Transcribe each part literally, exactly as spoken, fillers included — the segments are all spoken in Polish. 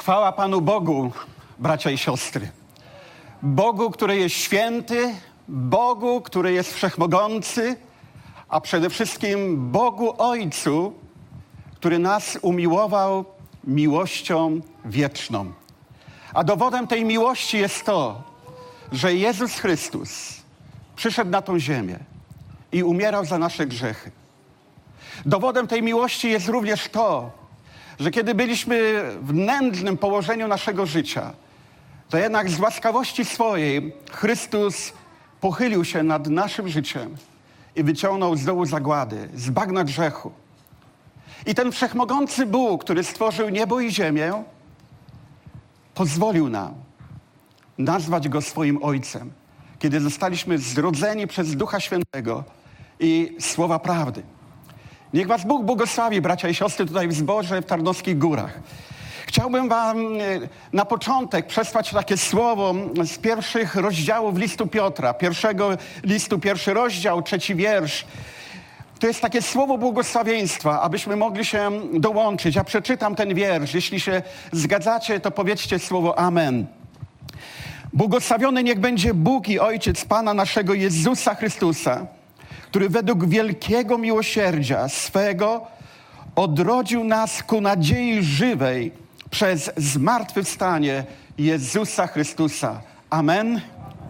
Chwała Panu Bogu, bracia i siostry. Bogu, który jest święty, Bogu, który jest wszechmogący, a przede wszystkim Bogu Ojcu, który nas umiłował miłością wieczną. A dowodem tej miłości jest to, że Jezus Chrystus przyszedł na tą ziemię i umierał za nasze grzechy. Dowodem tej miłości jest również to, że kiedy byliśmy w nędznym położeniu naszego życia, to jednak z łaskawości swojej Chrystus pochylił się nad naszym życiem i wyciągnął z dołu zagłady, z bagna grzechu. I ten wszechmogący Bóg, który stworzył niebo i ziemię, pozwolił nam nazwać Go swoim Ojcem, kiedy zostaliśmy zrodzeni przez Ducha Świętego i Słowa Prawdy. Niech was Bóg błogosławi, bracia i siostry, tutaj w zborze w Tarnowskich Górach. Chciałbym wam na początek przesłać takie słowo z pierwszych rozdziałów listu Piotra. Pierwszego listu, pierwszy rozdział, trzeci wiersz. To jest takie słowo błogosławieństwa, abyśmy mogli się dołączyć. Ja przeczytam ten wiersz. Jeśli się zgadzacie, to powiedzcie słowo amen. Błogosławiony niech będzie Bóg i Ojciec Pana naszego Jezusa Chrystusa, który według wielkiego miłosierdzia swego odrodził nas ku nadziei żywej przez zmartwychwstanie Jezusa Chrystusa. Amen.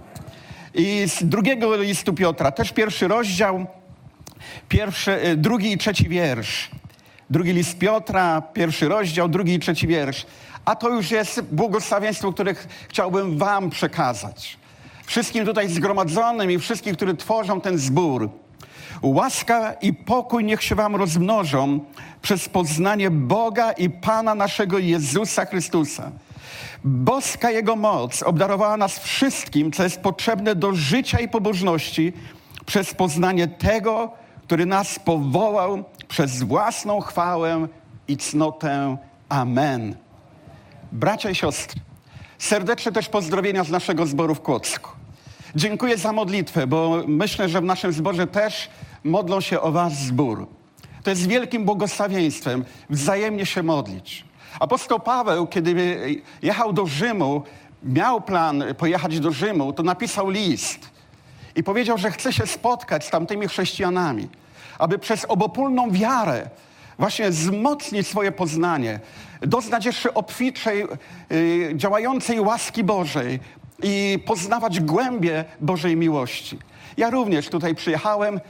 I z drugiego listu Piotra, też pierwszy rozdział, pierwszy, drugi i trzeci wiersz. Drugi list Piotra, pierwszy rozdział, drugi i trzeci wiersz. A to już jest błogosławieństwo, które chciałbym wam przekazać. Wszystkim tutaj zgromadzonym i wszystkim, którzy tworzą ten zbór. Łaska i pokój niech się wam rozmnożą przez poznanie Boga i Pana naszego Jezusa Chrystusa. Boska Jego moc obdarowała nas wszystkim, co jest potrzebne do życia i pobożności przez poznanie Tego, który nas powołał przez własną chwałę i cnotę. Amen. Bracia i siostry, serdeczne też pozdrowienia z naszego zboru w Kłodzku. Dziękuję za modlitwę, bo myślę, że w naszym zborze też modlą się o was zbór. To jest wielkim błogosławieństwem wzajemnie się modlić. Apostoł Paweł, kiedy jechał do Rzymu, miał plan pojechać do Rzymu, to napisał list i powiedział, że chce się spotkać z tamtymi chrześcijanami, aby przez obopólną wiarę właśnie wzmocnić swoje poznanie, doznać jeszcze obfitszej, yy, działającej łaski Bożej i poznawać głębię Bożej miłości. Ja również tutaj przyjechałem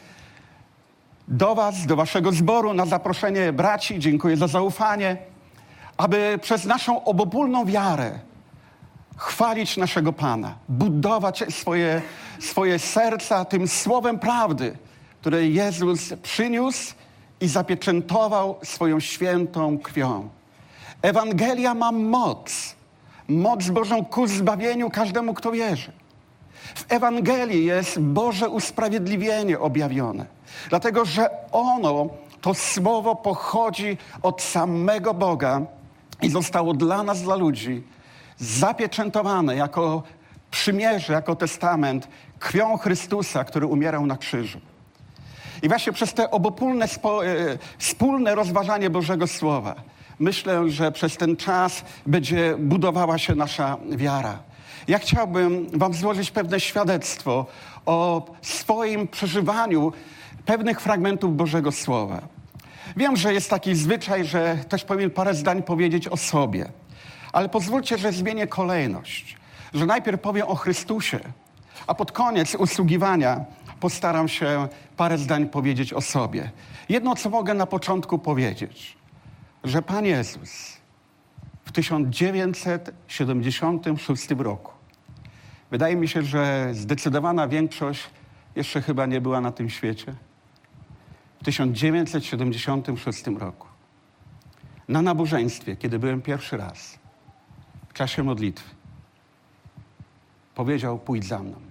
do was, do waszego zboru na zaproszenie braci, dziękuję za zaufanie, aby przez naszą obopólną wiarę chwalić naszego Pana, budować swoje, swoje serca tym słowem prawdy, które Jezus przyniósł i zapieczętował swoją świętą krwią. Ewangelia ma moc, moc Bożą ku zbawieniu każdemu, kto wierzy. W Ewangelii jest Boże usprawiedliwienie objawione, dlatego że ono, to słowo pochodzi od samego Boga i zostało dla nas, dla ludzi, zapieczętowane jako przymierze, jako testament krwią Chrystusa, który umierał na krzyżu. I właśnie przez te obopólne, spo, e, wspólne rozważanie Bożego Słowa myślę, że przez ten czas będzie budowała się nasza wiara. Ja chciałbym wam złożyć pewne świadectwo o swoim przeżywaniu pewnych fragmentów Bożego Słowa. Wiem, że jest taki zwyczaj, że też powinien parę zdań powiedzieć o sobie. Ale pozwólcie, że zmienię kolejność. Że najpierw powiem o Chrystusie, a pod koniec usługiwania postaram się parę zdań powiedzieć o sobie. Jedno, co mogę na początku powiedzieć, że Pan Jezus w tysiąc dziewięćset siedemdziesiątym szóstym roku, wydaje mi się, że zdecydowana większość jeszcze chyba nie była na tym świecie, w tysiąc dziewięćset siedemdziesiątym szóstym roku, na nabożeństwie, kiedy byłem pierwszy raz, w czasie modlitwy, powiedział: pójdź za mną.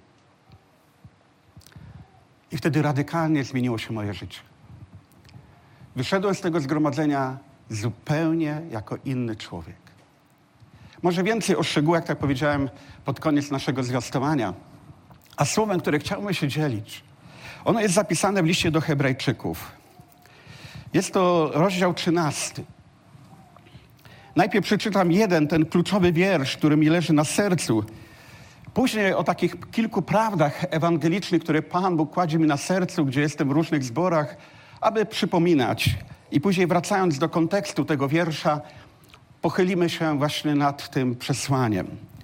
I wtedy radykalnie zmieniło się moje życie. Wyszedłem z tego zgromadzenia zupełnie jako inny człowiek. Może więcej o szczegółach, tak powiedziałem, pod koniec naszego zwiastowania. A słowem, które chciałbym się dzielić, ono jest zapisane w liście do Hebrajczyków. Jest to rozdział trzynasty. Najpierw przeczytam jeden, ten kluczowy wiersz, który mi leży na sercu. Później o takich kilku prawdach ewangelicznych, które Pan Bóg kładzie mi na sercu, gdzie jestem w różnych zborach, aby przypominać. I później wracając do kontekstu tego wiersza, pochylimy się właśnie nad tym przesłaniem.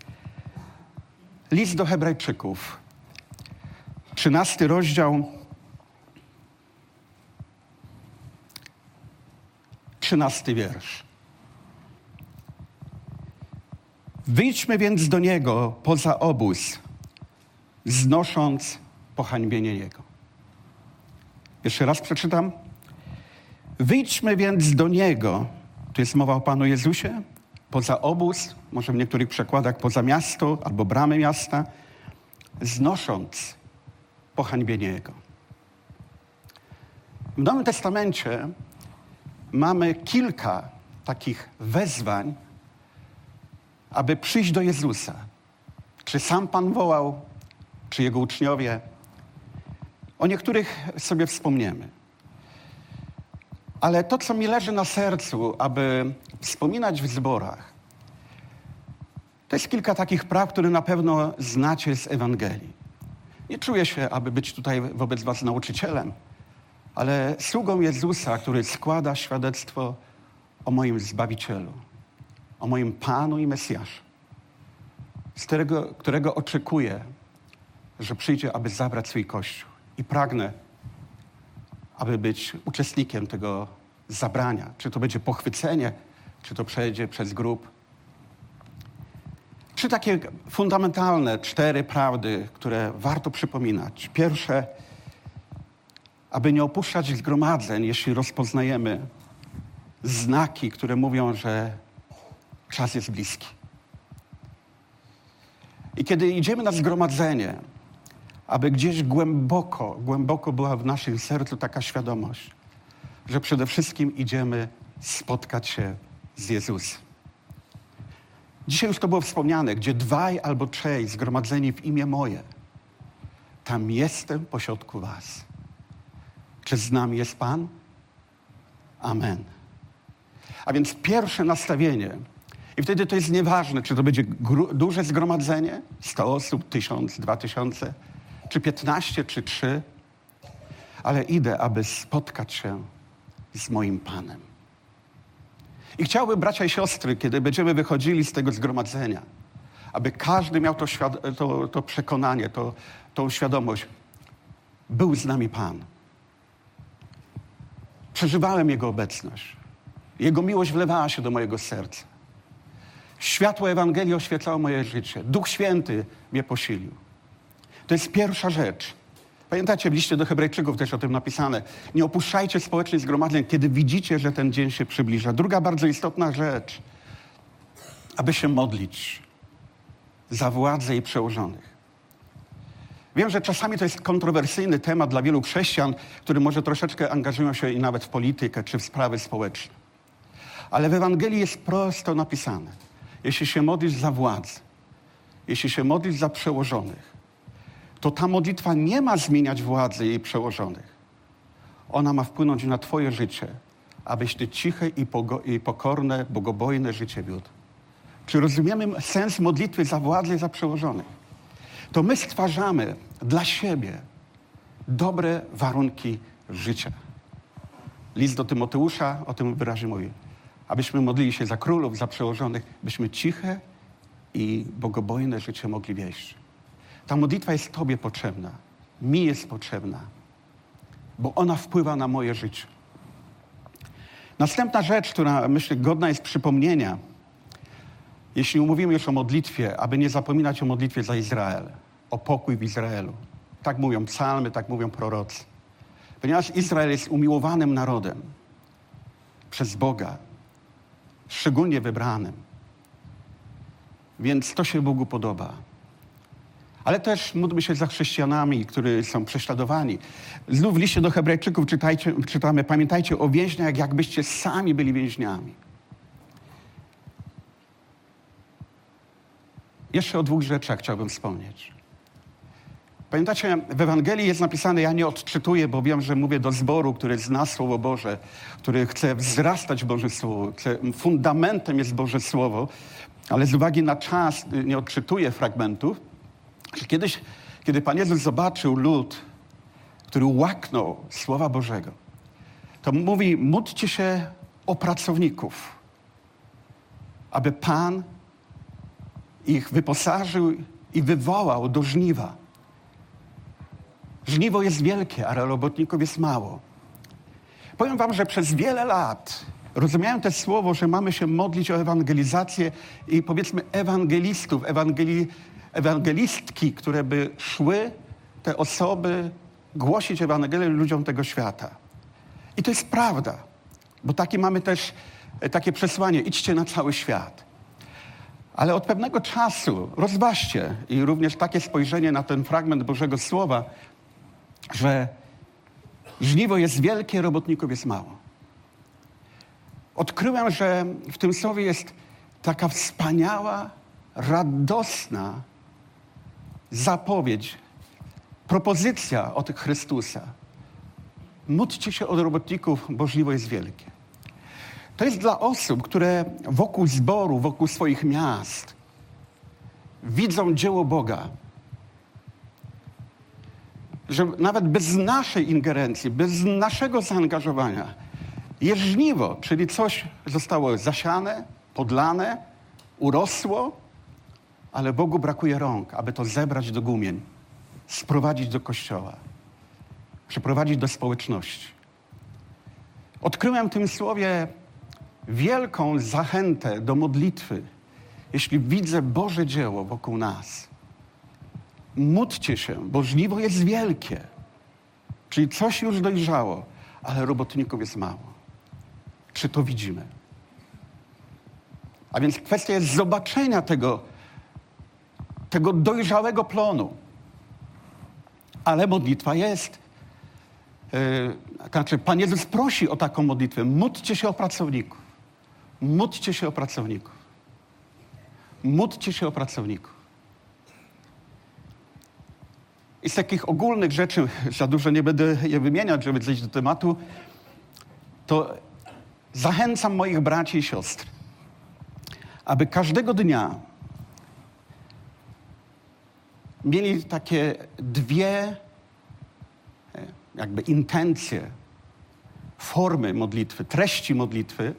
List do Hebrajczyków, trzynasty rozdział, trzynasty wiersz. Wyjdźmy więc do Niego poza obóz, znosząc pohańbienie Jego. Jeszcze raz przeczytam. Wyjdźmy więc do Niego, tu jest mowa o Panu Jezusie, poza obóz, może w niektórych przekładach poza miasto albo bramy miasta, znosząc pohańbienie Jego. W Nowym Testamencie mamy kilka takich wezwań, aby przyjść do Jezusa. Czy sam Pan wołał, czy Jego uczniowie. O niektórych sobie wspomniemy. Ale to, co mi leży na sercu, aby wspominać w zborach, to jest kilka takich praw, które na pewno znacie z Ewangelii. Nie czuję się, aby być tutaj wobec was nauczycielem, ale sługą Jezusa, który składa świadectwo o moim Zbawicielu, o moim Panu i Mesjaszu, z którego, którego oczekuję, że przyjdzie, aby zabrać swój Kościół. I pragnę, aby być uczestnikiem tego zabrania. Czy to będzie pochwycenie, czy to przejdzie przez grób. Trzy takie fundamentalne, cztery prawdy, które warto przypominać. Pierwsze, aby nie opuszczać zgromadzeń, jeśli rozpoznajemy znaki, które mówią, że czas jest bliski. I kiedy idziemy na zgromadzenie, aby gdzieś głęboko, głęboko była w naszym sercu taka świadomość, że przede wszystkim idziemy spotkać się z Jezusem. Dzisiaj już to było wspomniane, gdzie dwaj albo trzej zgromadzeni w imię moje, tam jestem pośrodku was. Czy z nami jest Pan? Amen. A więc pierwsze nastawienie. I wtedy to jest nieważne, czy to będzie gru- duże zgromadzenie, sto osób, tysiąc, dwa tysiące, czy piętnaście, czy trzy, ale idę, aby spotkać się z moim Panem. I chciałbym, bracia i siostry, kiedy będziemy wychodzili z tego zgromadzenia, aby każdy miał to, świad- to, to przekonanie, to, tą świadomość. Był z nami Pan. Przeżywałem Jego obecność. Jego miłość wlewała się do mojego serca. Światło Ewangelii oświetlało moje życie. Duch Święty mnie posilił. To jest pierwsza rzecz. Pamiętacie, w liście do Hebrajczyków też o tym napisane. Nie opuszczajcie społecznych zgromadzeń, kiedy widzicie, że ten dzień się przybliża. Druga bardzo istotna rzecz. Aby się modlić za władzę i przełożonych. Wiem, że czasami to jest kontrowersyjny temat dla wielu chrześcijan, którzy może troszeczkę angażują się i nawet w politykę czy w sprawy społeczne. Ale w Ewangelii jest prosto napisane. Jeśli się modlisz za władzę, jeśli się modlisz za przełożonych, to ta modlitwa nie ma zmieniać władzy jej przełożonych. Ona ma wpłynąć na twoje życie, abyś ty ciche i, pogo- i pokorne, bogobojne życie wiódł. Czy rozumiemy sens modlitwy za władzę i za przełożonych? To my stwarzamy dla siebie dobre warunki życia. List do Tymoteusza o tym wyraźnie mówi. Abyśmy modlili się za królów, za przełożonych, byśmy ciche i bogobojne życie mogli wieść. Ta modlitwa jest tobie potrzebna, mi jest potrzebna, bo ona wpływa na moje życie. Następna rzecz, która myślę godna jest przypomnienia, jeśli mówimy już o modlitwie, aby nie zapominać o modlitwie za Izrael, o pokój w Izraelu. Tak mówią psalmy, tak mówią prorocy. Ponieważ Izrael jest umiłowanym narodem przez Boga, szczególnie wybranym. Więc to się Bogu podoba. Ale też módlmy się za chrześcijanami, którzy są prześladowani. Znów w liście do Hebrajczyków czytajcie, czytamy, pamiętajcie o więźniach, jakbyście sami byli więźniami. Jeszcze o dwóch rzeczach chciałbym wspomnieć. Pamiętacie, w Ewangelii jest napisane, ja nie odczytuję, bo wiem, że mówię do zboru, który zna Słowo Boże, który chce wzrastać w Boże Słowo, chce, fundamentem jest Boże Słowo, ale z uwagi na czas nie odczytuję fragmentów. Kiedyś, kiedy Pan Jezus zobaczył lud, który łaknął Słowa Bożego, to mówi, módlcie się o pracowników, aby Pan ich wyposażył i wywołał do żniwa. Żniwo jest wielkie, ale robotników jest mało. Powiem wam, że przez wiele lat rozumiałem to słowo, że mamy się modlić o ewangelizację i powiedzmy ewangelistów, ewangeli, ewangelistki, które by szły te osoby głosić Ewangelię ludziom tego świata. I to jest prawda, bo takie mamy też takie przesłanie, idźcie na cały świat. Ale od pewnego czasu rozważcie i również takie spojrzenie na ten fragment Bożego Słowa, że żniwo jest wielkie, robotników jest mało. Odkryłem, że w tym słowie jest taka wspaniała, radosna zapowiedź, propozycja od Chrystusa. Módlcie się o robotników, bo żniwo jest wielkie. To jest dla osób, które wokół zboru, wokół swoich miast widzą dzieło Boga. Że nawet bez naszej ingerencji, bez naszego zaangażowania jest żniwo, czyli coś zostało zasiane, podlane, urosło, ale Bogu brakuje rąk, aby to zebrać do gumień, sprowadzić do kościoła, przyprowadzić do społeczności. Odkryłem w tym słowie wielką zachętę do modlitwy, jeśli widzę Boże dzieło wokół nas. Módlcie się, bo żniwo jest wielkie. Czyli coś już dojrzało, ale robotników jest mało. Czy to widzimy? A więc kwestia jest zobaczenia tego, tego dojrzałego plonu. Ale modlitwa jest. Yy, znaczy, Pan Jezus prosi o taką modlitwę. Módlcie się o pracowników. Módlcie się o pracowników. Módlcie się o pracowników. I z takich ogólnych rzeczy, za dużo nie będę je wymieniać, żeby zejść do tematu, to zachęcam moich braci i siostry, aby każdego dnia mieli takie dwie jakby intencje, formy modlitwy, treści modlitwy,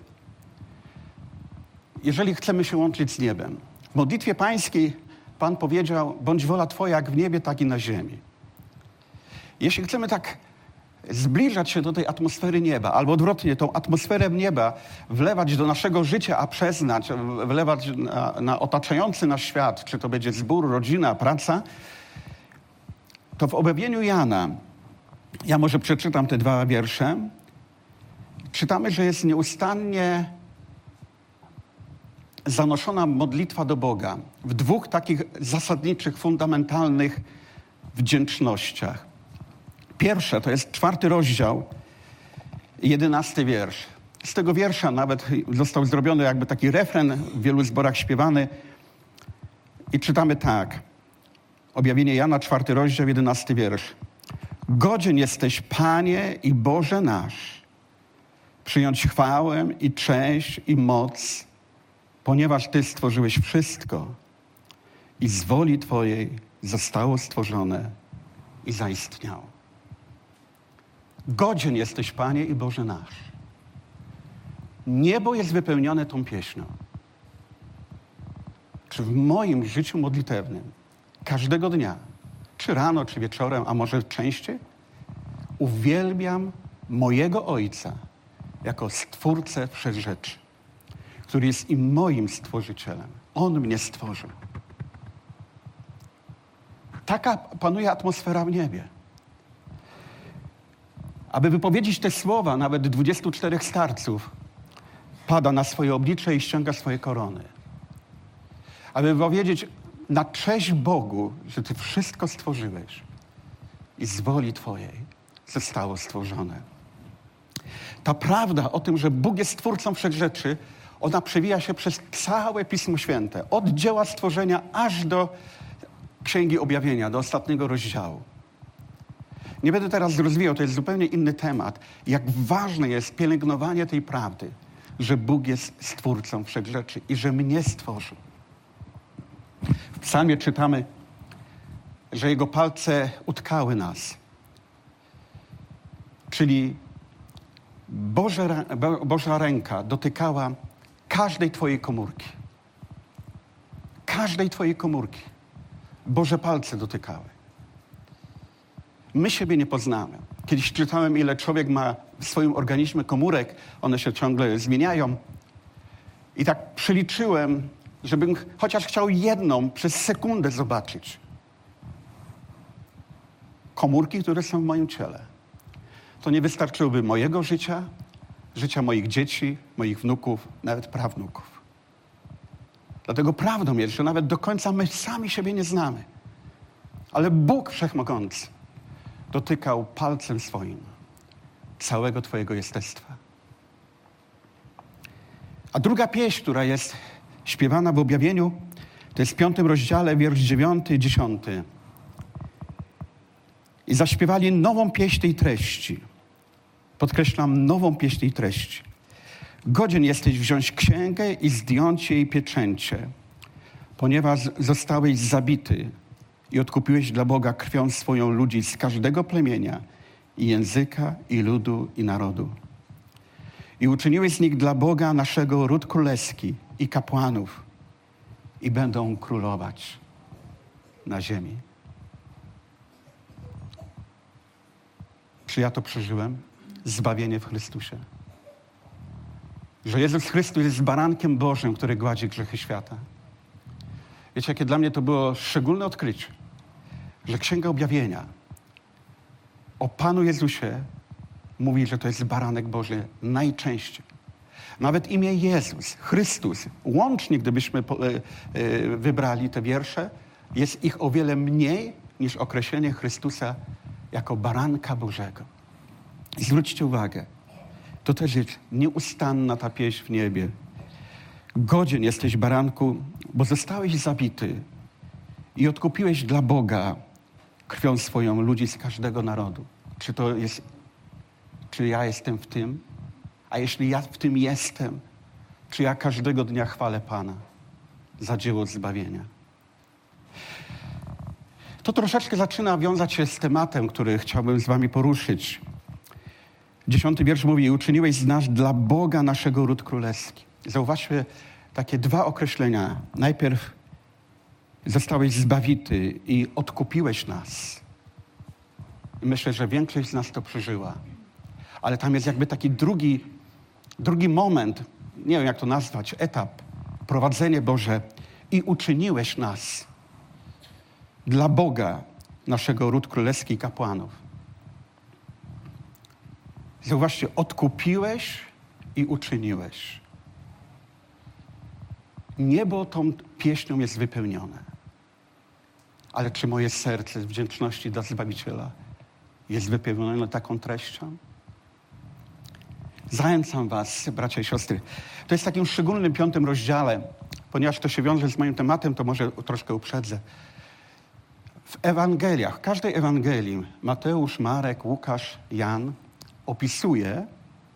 jeżeli chcemy się łączyć z niebem. W modlitwie pańskiej Pan powiedział, bądź wola Twoja jak w niebie, tak i na ziemi. Jeśli chcemy tak zbliżać się do tej atmosfery nieba, albo odwrotnie, tą atmosferę nieba wlewać do naszego życia, a przeznać, wlewać na, na otaczający nas świat, czy to będzie zbór, rodzina, praca, to w objawieniu Jana, ja może przeczytam te dwa wiersze, czytamy, że jest nieustannie zanoszona modlitwa do Boga w dwóch takich zasadniczych, fundamentalnych wdzięcznościach. Pierwsza to jest czwarty rozdział, jedenasty wiersz. Z tego wiersza nawet został zrobiony jakby taki refren w wielu zborach śpiewany i czytamy tak. Objawienie Jana, czwarty rozdział, jedenasty wiersz. Godzien jesteś, Panie i Boże nasz, przyjąć chwałę i cześć i moc, ponieważ Ty stworzyłeś wszystko i z woli Twojej zostało stworzone i zaistniało. Godzien jesteś, Panie i Boże nasz. Niebo jest wypełnione tą pieśnią. Czy w moim życiu modlitewnym każdego dnia, czy rano, czy wieczorem, a może częściej, uwielbiam mojego Ojca jako Stwórcę wszechrzeczy, który jest i moim Stworzycielem. On mnie stworzył. Taka panuje atmosfera w niebie. Aby wypowiedzieć te słowa, nawet dwudziestu czterech starców pada na swoje oblicze i ściąga swoje korony. Aby powiedzieć na cześć Bogu, że Ty wszystko stworzyłeś i z woli Twojej zostało stworzone. Ta prawda o tym, że Bóg jest Stwórcą wszechrzeczy, ona przewija się przez całe Pismo Święte. Od dzieła stworzenia aż do Księgi Objawienia, do ostatniego rozdziału. Nie będę teraz rozwijał, to jest zupełnie inny temat. Jak ważne jest pielęgnowanie tej prawdy, że Bóg jest Stwórcą wszechrzeczy i że mnie stworzył. W psalmie czytamy, że Jego palce utkały nas. Czyli Boże, Boża ręka dotykała każdej twojej komórki. Każdej twojej komórki. Boże palce dotykały. My siebie nie poznamy. Kiedyś czytałem, ile człowiek ma w swoim organizmie komórek. One się ciągle zmieniają. I tak przeliczyłem, żebym chociaż chciał jedną przez sekundę zobaczyć. Komórki, które są w moim ciele. To nie wystarczyłoby mojego życia, życia moich dzieci, moich wnuków, nawet prawnuków. Dlatego prawdą jest, że nawet do końca my sami siebie nie znamy. Ale Bóg Wszechmogący dotykał palcem swoim całego twojego jestestwa. A druga pieśń, która jest śpiewana w Objawieniu, to jest w piątym rozdziale, wiersz dziewiąty, dziesiąty. I zaśpiewali nową pieśń tej treści. Podkreślam, nową pieśń tej treści. Godzien jesteś wziąć księgę i zdjąć jej pieczęcie, ponieważ zostałeś zabity i odkupiłeś dla Boga krwią swoją ludzi z każdego plemienia i języka, i ludu, i narodu. I uczyniłeś z nich dla Boga naszego ród królewski i kapłanów i będą królować na ziemi. Czy ja to przeżyłem? Zbawienie w Chrystusie. Że Jezus Chrystus jest barankiem Bożym, który gładzi grzechy świata. Wiecie, jakie dla mnie to było szczególne odkrycie, że Księga Objawienia o Panu Jezusie mówi, że to jest baranek Boży najczęściej. Nawet imię Jezus, Chrystus, łącznie gdybyśmy wybrali te wiersze, jest ich o wiele mniej niż określenie Chrystusa jako baranka Bożego. I zwróćcie uwagę, to też jest nieustanna ta pieśń w niebie. Godzien jesteś, baranku, bo zostałeś zabity i odkupiłeś dla Boga krwią swoją ludzi z każdego narodu. Czy to jest, czy ja jestem w tym? A jeśli ja w tym jestem, czy ja każdego dnia chwalę Pana za dzieło zbawienia? To troszeczkę zaczyna wiązać się z tematem, który chciałbym z wami poruszyć. Dziesiąty wiersz mówi: uczyniłeś z nas dla Boga naszego ród królewski. Zauważmy takie dwa określenia. Najpierw zostałeś zbawity i odkupiłeś nas. I myślę, że większość z nas to przeżyła. Ale tam jest jakby taki drugi, drugi moment, nie wiem jak to nazwać, etap, prowadzenie Boże. I uczyniłeś nas dla Boga naszego ród królewski i kapłanów. Zauważcie, odkupiłeś i uczyniłeś. Niebo tą pieśnią jest wypełnione. Ale czy moje serce z wdzięczności dla Zbawiciela jest wypełnione taką treścią? Zachęcam was, bracia i siostry. To jest w takim szczególnym piątym rozdziale. Ponieważ to się wiąże z moim tematem, to może troszkę uprzedzę. W Ewangeliach, w każdej Ewangelii, Mateusz, Marek, Łukasz, Jan, opisuje,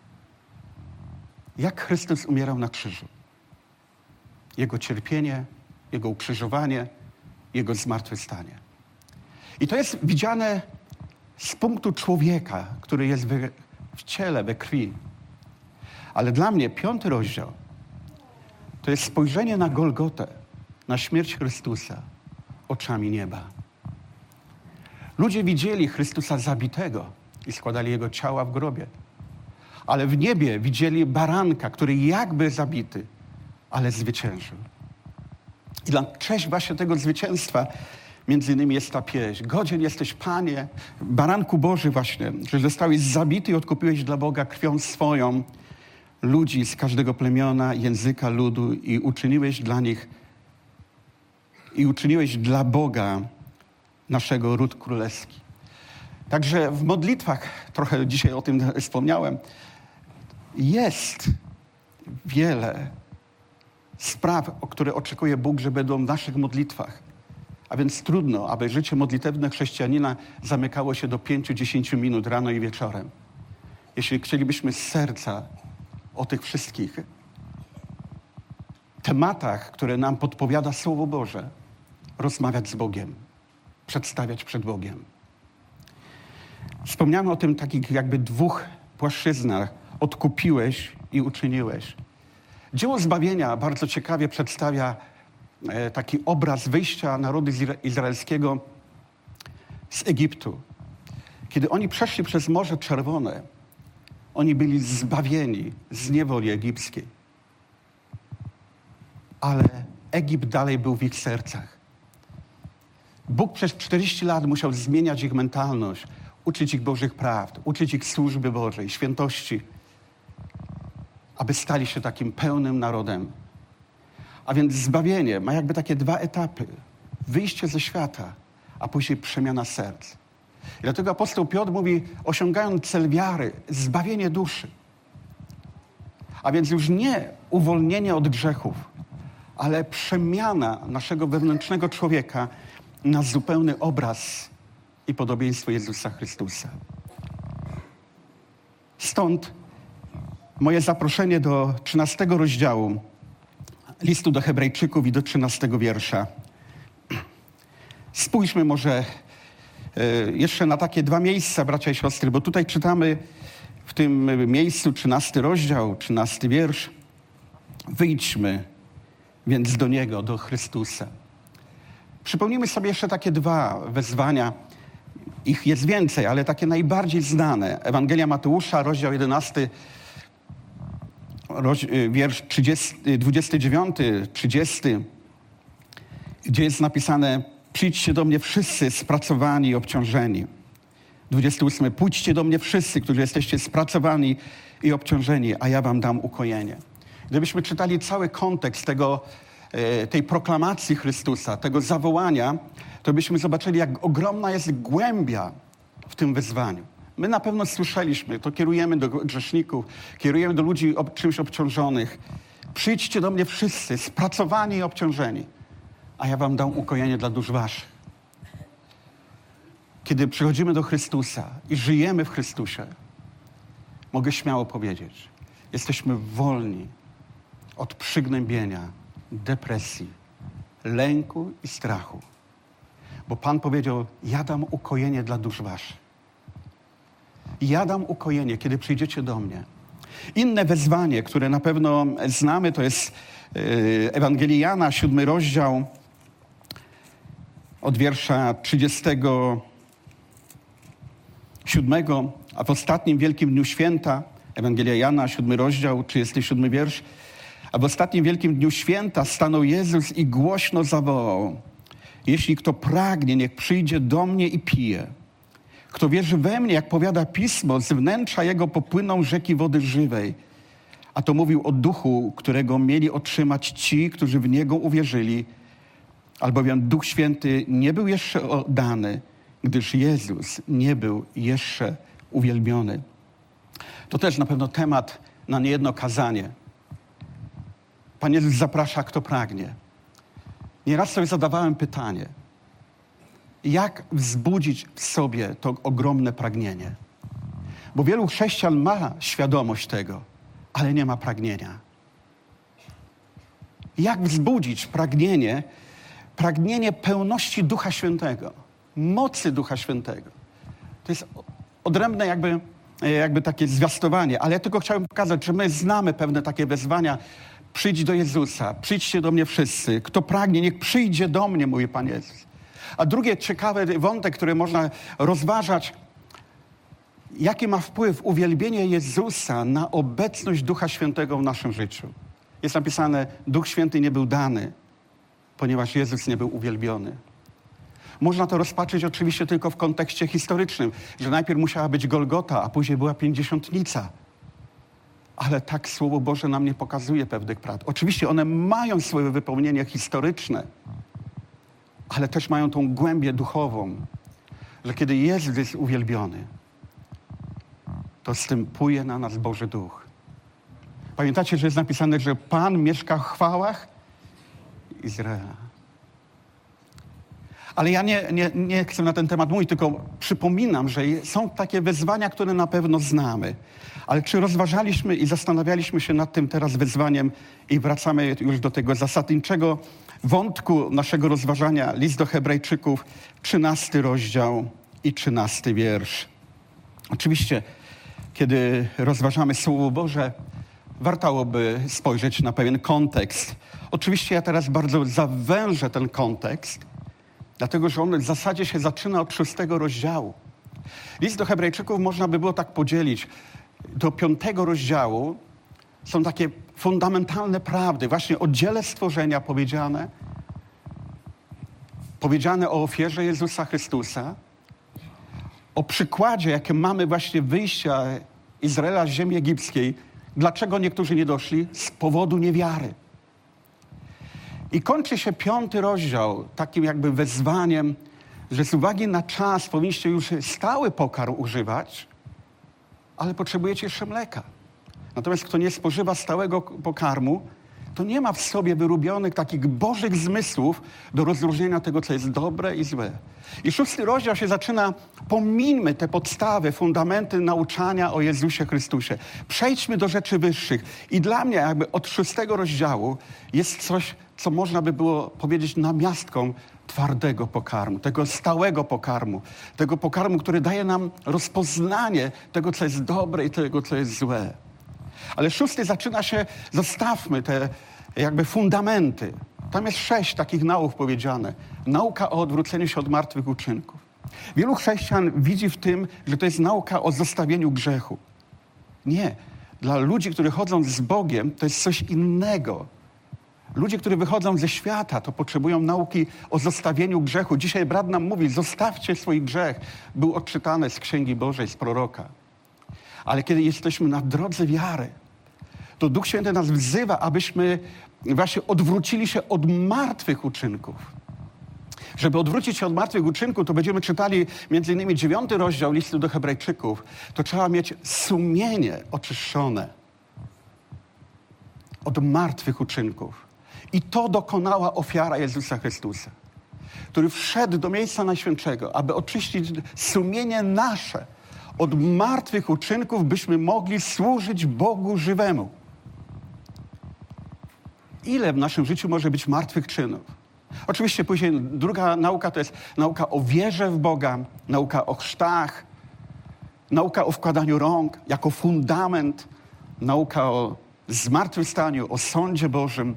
jak Chrystus umierał na krzyżu. Jego cierpienie, Jego ukrzyżowanie, Jego zmartwychwstanie. I to jest widziane z punktu człowieka, który jest we, w ciele, we krwi. Ale dla mnie piąty rozdział to jest spojrzenie na Golgotę, na śmierć Chrystusa oczami nieba. Ludzie widzieli Chrystusa zabitego i składali Jego ciała w grobie. Ale w niebie widzieli baranka, który jakby zabity, ale zwyciężył. I dla cześć właśnie tego zwycięstwa między innymi jest ta pieśń. Godzien jesteś, Panie, baranku Boży właśnie, że zostałeś zabity i odkupiłeś dla Boga krwią swoją ludzi z każdego plemiona, języka, ludu i uczyniłeś dla nich i uczyniłeś dla Boga naszego ród królewski. Także w modlitwach, trochę dzisiaj o tym wspomniałem, jest wiele spraw, o które oczekuje Bóg, że będą w naszych modlitwach. A więc trudno, aby życie modlitewne chrześcijanina zamykało się do pięciu, dziesięciu minut rano i wieczorem. Jeśli chcielibyśmy z serca o tych wszystkich tematach, które nam podpowiada Słowo Boże, rozmawiać z Bogiem, przedstawiać przed Bogiem. Wspomniałem o tym takich jakby dwóch płaszczyznach. Odkupiłeś i uczyniłeś. Dzieło zbawienia bardzo ciekawie przedstawia e, taki obraz wyjścia narodu izraelskiego z Egiptu. Kiedy oni przeszli przez Morze Czerwone, oni byli zbawieni z niewoli egipskiej. Ale Egipt dalej był w ich sercach. Bóg przez czterdzieści lat musiał zmieniać ich mentalność, uczyć ich Bożych prawd, uczyć ich służby Bożej, świętości, aby stali się takim pełnym narodem. A więc zbawienie ma jakby takie dwa etapy. Wyjście ze świata, a później przemiana serc. I dlatego apostoł Piotr mówi, osiągając cel wiary, zbawienie duszy. A więc już nie uwolnienie od grzechów, ale przemiana naszego wewnętrznego człowieka na zupełny obraz i podobieństwo Jezusa Chrystusa. Stąd moje zaproszenie do trzynastego rozdziału listu do Hebrajczyków i do trzynastego wiersza. Spójrzmy może y, jeszcze na takie dwa miejsca, bracia i siostry, bo tutaj czytamy w tym miejscu trzynasty rozdział, trzynasty wiersz. Wyjdźmy więc do Niego, do Chrystusa. Przypomnijmy sobie jeszcze takie dwa wezwania. Ich jest więcej, ale takie najbardziej znane. Ewangelia Mateusza, rozdział jedenasty, roz, wiersz trzydziesty, dwudziesty dziewiąty, trzydziesty, gdzie jest napisane: przyjdźcie do mnie wszyscy spracowani i obciążeni. dwudziesty ósmy. Pójdźcie do mnie wszyscy, którzy jesteście spracowani i obciążeni, a ja wam dam ukojenie. Gdybyśmy czytali cały kontekst tego, tej proklamacji Chrystusa, tego zawołania, to byśmy zobaczyli, jak ogromna jest głębia w tym wyzwaniu. My na pewno słyszeliśmy, to kierujemy do grzeszników, kierujemy do ludzi ob, czymś obciążonych. Przyjdźcie do mnie wszyscy, spracowani i obciążeni, a ja wam dam ukojenie dla dusz waszych. Kiedy przychodzimy do Chrystusa i żyjemy w Chrystusie, mogę śmiało powiedzieć, jesteśmy wolni od przygnębienia, depresji, lęku i strachu. Bo Pan powiedział, ja dam ukojenie dla dusz waszych. Ja dam ukojenie, kiedy przyjdziecie do mnie. Inne wezwanie, które na pewno znamy, to jest Ewangelii Jana, siódmy rozdział, od wiersza trzydziestego siódmego, a w ostatnim Wielkim Dniu Święta, Ewangelia Jana, siódmy rozdział, trzydziesty siódmy wiersz, a w ostatnim Wielkim Dniu Święta stanął Jezus i głośno zawołał: jeśli kto pragnie, niech przyjdzie do mnie i pije. Kto wierzy we mnie, jak powiada Pismo, z wnętrza jego popłyną rzeki wody żywej. A to mówił o duchu, którego mieli otrzymać ci, którzy w niego uwierzyli, albowiem Duch Święty nie był jeszcze oddany, gdyż Jezus nie był jeszcze uwielbiony. To też na pewno temat na niejedno kazanie. Pan Jezus zaprasza, kto pragnie. Nieraz sobie zadawałem pytanie, jak wzbudzić w sobie to ogromne pragnienie? Bo wielu chrześcijan ma świadomość tego, ale nie ma pragnienia. Jak wzbudzić pragnienie, pragnienie pełności Ducha Świętego, mocy Ducha Świętego? To jest odrębne jakby, jakby takie zwiastowanie, ale ja tylko chciałem pokazać, że my znamy pewne takie wezwania. Przyjdź do Jezusa, przyjdźcie do mnie wszyscy. Kto pragnie, niech przyjdzie do mnie, mówi Pan Jezus. A drugie ciekawy wątek, który można rozważać, jaki ma wpływ uwielbienie Jezusa na obecność Ducha Świętego w naszym życiu. Jest napisane, Duch Święty nie był dany, ponieważ Jezus nie był uwielbiony. Można to rozpatrzyć oczywiście tylko w kontekście historycznym, że najpierw musiała być Golgota, a później była Pięćdziesiątnica. Ale tak Słowo Boże nam nie pokazuje pewnych prawd. Oczywiście one mają swoje wypełnienie historyczne, ale też mają tą głębię duchową, że kiedy Jezus jest uwielbiony, to zstępuje na nas Boży Duch. Pamiętacie, że jest napisane, że Pan mieszka w chwałach Izraela. Ale ja nie, nie, nie chcę na ten temat mówić, tylko przypominam, że są takie wyzwania, które na pewno znamy. Ale czy rozważaliśmy i zastanawialiśmy się nad tym teraz wyzwaniem i wracamy już do tego zasadniczego wątku naszego rozważania, list do Hebrajczyków, trzynasty rozdział i trzynasty wiersz. Oczywiście, kiedy rozważamy Słowo Boże, wartałoby spojrzeć na pewien kontekst. Oczywiście ja teraz bardzo zawężę ten kontekst, dlatego że on w zasadzie się zaczyna od szóstego rozdziału. List do Hebrajczyków można by było tak podzielić. Do piątego rozdziału są takie fundamentalne prawdy, właśnie o dziele stworzenia powiedziane, powiedziane o ofierze Jezusa Chrystusa, o przykładzie, jakie mamy właśnie wyjścia Izraela z ziemi egipskiej. Dlaczego niektórzy nie doszli? Z powodu niewiary. I kończy się piąty rozdział takim jakby wezwaniem, że z uwagi na czas powinniście już stały pokarm używać, ale potrzebujecie jeszcze mleka. Natomiast kto nie spożywa stałego pokarmu, to nie ma w sobie wyrobionych takich bożych zmysłów do rozróżnienia tego, co jest dobre i złe. I szósty rozdział się zaczyna, pomińmy te podstawy, fundamenty nauczania o Jezusie Chrystusie. Przejdźmy do rzeczy wyższych. I dla mnie jakby od szóstego rozdziału jest coś, co można by było powiedzieć namiastką twardego pokarmu, tego stałego pokarmu, tego pokarmu, który daje nam rozpoznanie tego, co jest dobre i tego, co jest złe. Ale szósty zaczyna się, zostawmy te jakby fundamenty. Tam jest sześć takich nauk powiedziane. Nauka o odwróceniu się od martwych uczynków. Wielu chrześcijan widzi w tym, że to jest nauka o zostawieniu grzechu. Nie. Dla ludzi, którzy chodzą z Bogiem, to jest coś innego. Ludzie, którzy wychodzą ze świata, to potrzebują nauki o zostawieniu grzechu. Dzisiaj brat nam mówi, zostawcie swój grzech. Był odczytany z Księgi Bożej, z proroka. Ale kiedy jesteśmy na drodze wiary, to Duch Święty nas wzywa, abyśmy właśnie odwrócili się od martwych uczynków. Żeby odwrócić się od martwych uczynków, to będziemy czytali między innymi dziewiąty rozdział listu do Hebrajczyków. To trzeba mieć sumienie oczyszczone od martwych uczynków. I to dokonała ofiara Jezusa Chrystusa, który wszedł do miejsca Najświętszego, aby oczyścić sumienie nasze od martwych uczynków, byśmy mogli służyć Bogu żywemu. Ile w naszym życiu może być martwych czynów? Oczywiście później druga nauka to jest nauka o wierze w Boga, nauka o chrztach, nauka o wkładaniu rąk jako fundament, nauka o zmartwychwstaniu, o sądzie Bożym.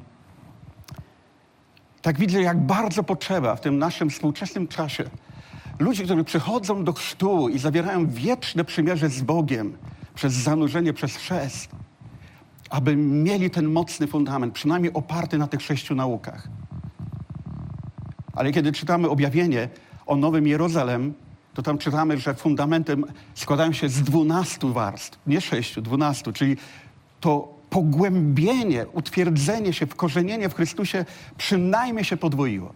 Tak widzę, jak bardzo potrzeba w tym naszym współczesnym czasie ludzi, którzy przychodzą do chrztu i zawierają wieczne przymierze z Bogiem przez zanurzenie, przez chrzest, aby mieli ten mocny fundament, przynajmniej oparty na tych sześciu naukach. Ale kiedy czytamy objawienie o Nowym Jerozolem, to tam czytamy, że fundamentem składają się z dwunastu warstw, nie sześciu, dwunastu, czyli to pogłębienie, utwierdzenie się, wkorzenienie w Chrystusie przynajmniej się podwoiło.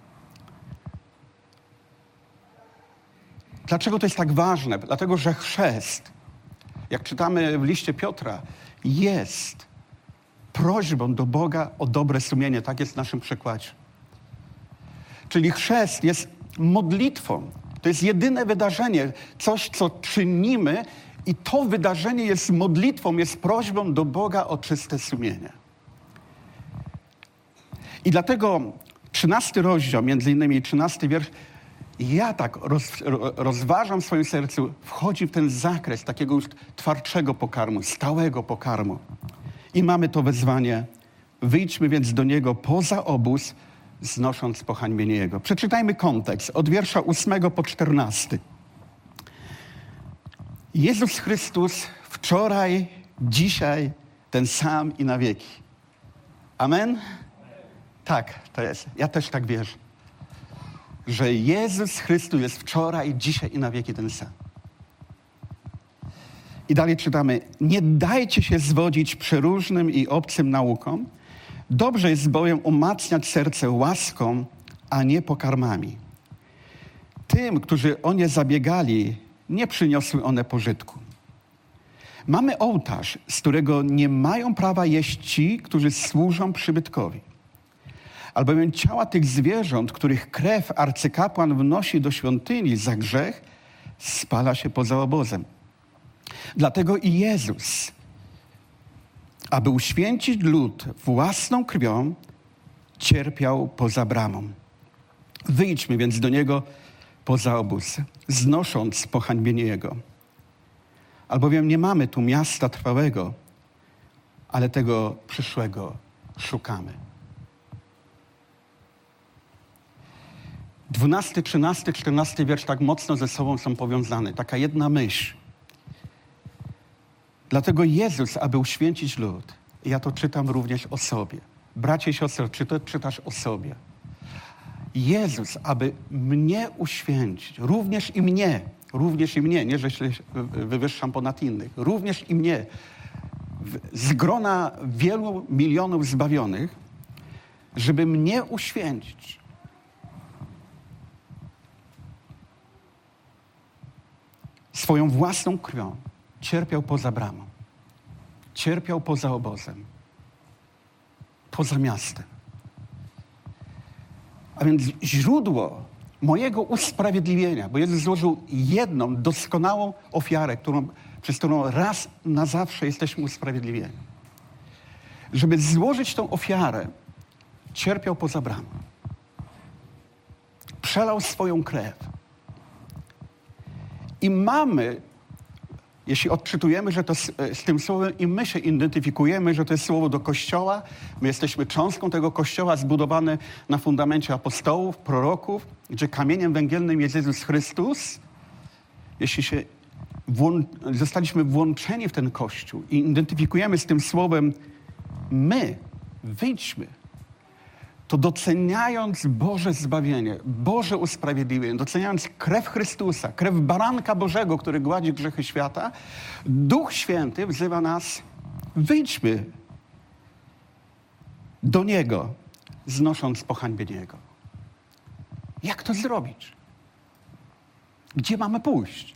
Dlaczego to jest tak ważne? Dlatego, że chrzest, jak czytamy w liście Piotra, jest prośbą do Boga o dobre sumienie. Tak jest w naszym przekładzie. Czyli chrzest jest modlitwą. To jest jedyne wydarzenie, coś, co czynimy i to wydarzenie jest modlitwą, jest prośbą do Boga o czyste sumienie. I dlatego trzynasty rozdział, między innymi trzynasty wiersz, ja tak roz, rozważam w swoim sercu, wchodzi w ten zakres takiego już twardszego pokarmu, stałego pokarmu. I mamy to wezwanie, wyjdźmy więc do Niego poza obóz, znosząc pohańbienie Jego. Przeczytajmy kontekst od wiersza ósmego po czternasty. Jezus Chrystus wczoraj, dzisiaj ten sam i na wieki. Amen? Tak, to jest. Ja też tak wierzę. Że Jezus Chrystus jest wczoraj, dzisiaj i na wieki ten sam. I dalej czytamy. Nie dajcie się zwodzić przeróżnym i obcym naukom. Dobrze jest bowiem umacniać serce łaską, a nie pokarmami. Tym, którzy o nie zabiegali, nie przyniosły one pożytku. Mamy ołtarz, z którego nie mają prawa jeść ci, którzy służą przybytkowi. Albowiem ciała tych zwierząt, których krew arcykapłan wnosi do świątyni za grzech, spala się poza obozem. Dlatego i Jezus, aby uświęcić lud własną krwią, cierpiał poza bramą. Wyjdźmy więc do Niego poza obóz, znosząc pohańbienie Jego. Albowiem nie mamy tu miasta trwałego, ale tego przyszłego szukamy. Dwunasty, trzynasty, czternasty wiersz tak mocno ze sobą są powiązane. Taka jedna myśl. Dlatego Jezus, aby uświęcić lud, ja to czytam również o sobie. Bracie i siostry, czy to czytasz o sobie? Jezus, aby mnie uświęcić, również i mnie, również i mnie, nie, że się wywyższam ponad innych, również i mnie, z grona wielu milionów zbawionych, żeby mnie uświęcić. Swoją własną krwią cierpiał poza bramą, cierpiał poza obozem, poza miastem. A więc źródło mojego usprawiedliwienia, bo Jezus złożył jedną, doskonałą ofiarę, którą, przez którą raz na zawsze jesteśmy usprawiedliwieni. Żeby złożyć tą ofiarę, cierpiał poza bramą. Przelał swoją krew. I mamy, jeśli odczytujemy, że to z, z tym słowem i my się identyfikujemy, że to jest słowo do Kościoła, my jesteśmy cząstką tego Kościoła zbudowany na fundamencie apostołów, proroków, gdzie kamieniem węgielnym jest Jezus Chrystus. Jeśli się włą- zostaliśmy włączeni w ten Kościół i identyfikujemy z tym słowem my, wyjdźmy, to doceniając Boże zbawienie, Boże usprawiedliwienie, doceniając krew Chrystusa, krew baranka Bożego, który gładzi grzechy świata, Duch Święty wzywa nas, wyjdźmy do Niego, znosząc pohańbienie Jego. Jak to zrobić? Gdzie mamy pójść?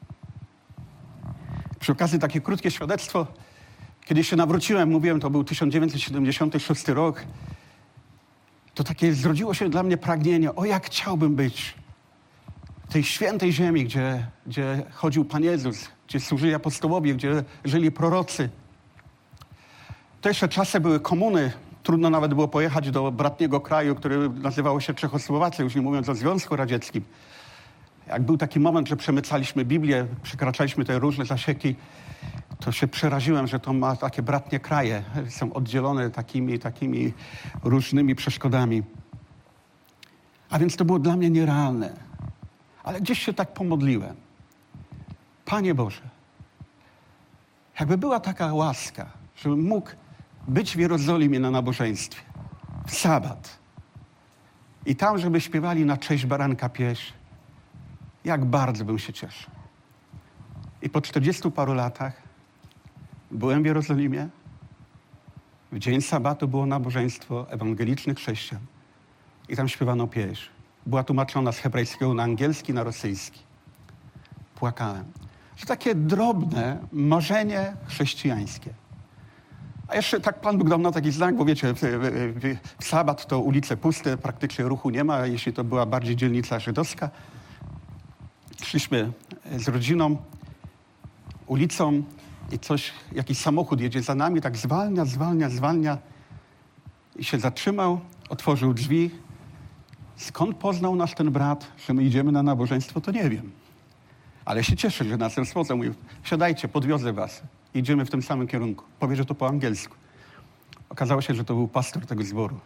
Przy okazji takie krótkie świadectwo. Kiedy się nawróciłem, mówiłem, to był tysiąc dziewięćset siedemdziesiąty szósty rok, to takie zrodziło się dla mnie pragnienie, o jak chciałbym być w tej świętej ziemi, gdzie, gdzie chodził Pan Jezus, gdzie służyli apostołowie, gdzie żyli prorocy. To jeszcze czasy były komuny. Trudno nawet było pojechać do bratniego kraju, który nazywał się Czechosłowacja, już nie mówiąc o Związku Radzieckim. Jak był taki moment, że przemycaliśmy Biblię, przekraczaliśmy te różne zasieki, to się przeraziłem, że to ma takie bratnie kraje. Są oddzielone takimi, takimi różnymi przeszkodami. A więc to było dla mnie nierealne. Ale gdzieś się tak pomodliłem. Panie Boże, jakby była taka łaska, żebym mógł być w Jerozolimie na nabożeństwie, w sabat. I tam, żeby śpiewali na cześć baranka pieśń, jak bardzo bym się cieszył. I po czterdziestu paru latach byłem w Jerozolimie. W dzień sabatu było nabożeństwo ewangelicznych chrześcijan. I tam śpiewano pieśń. Była tłumaczona z hebrajskiego na angielski, na rosyjski. Płakałem. To takie drobne marzenie chrześcijańskie. A jeszcze tak Pan Bóg dał na taki znak, bo wiecie, w, w, w sabat to ulice puste, praktycznie ruchu nie ma, jeśli to była bardziej dzielnica żydowska. Szliśmy z rodziną ulicą i coś, jakiś samochód jedzie za nami, tak zwalnia, zwalnia, zwalnia i się zatrzymał, otworzył drzwi. Skąd poznał nas ten brat, że my idziemy na nabożeństwo, to nie wiem. Ale się cieszę, że nas rozpoznał. Mówił, siadajcie, podwiozę was. Idziemy w tym samym kierunku. Powie, że to po angielsku. Okazało się, że to był pastor tego zboru.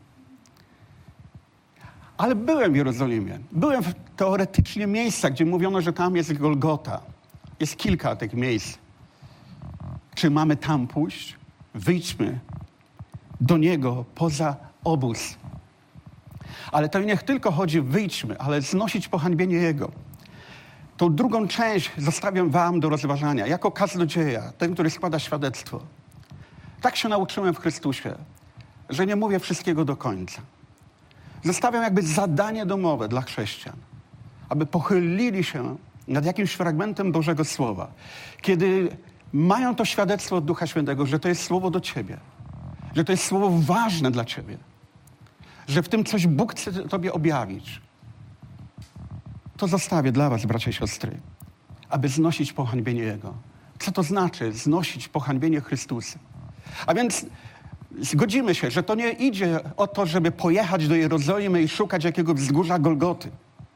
Ale byłem w Jerozolimie. Byłem w teoretycznie miejscach, gdzie mówiono, że tam jest Golgota. Jest kilka tych miejsc. Czy mamy tam pójść? Wyjdźmy do Niego poza obóz. Ale to niech tylko chodzi, wyjdźmy, ale znosić pohańbienie Jego. Tą drugą część zostawiam wam do rozważania. Jako kaznodzieja, ten, który składa świadectwo. Tak się nauczyłem w Chrystusie, że nie mówię wszystkiego do końca. Zostawiam jakby zadanie domowe dla chrześcijan, aby pochylili się nad jakimś fragmentem Bożego Słowa. Kiedy mają to świadectwo od Ducha Świętego, że to jest słowo do ciebie, że to jest słowo ważne dla ciebie, że w tym coś Bóg chce tobie objawić, to zostawię dla was, bracia i siostry, aby znosić pohańbienie Jego. Co to znaczy znosić pohańbienie Chrystusa? A więc zgodzimy się, że to nie idzie o to, żeby pojechać do Jerozolimy i szukać jakiegoś wzgórza Golgoty.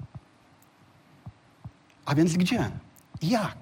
A więc gdzie? Jak?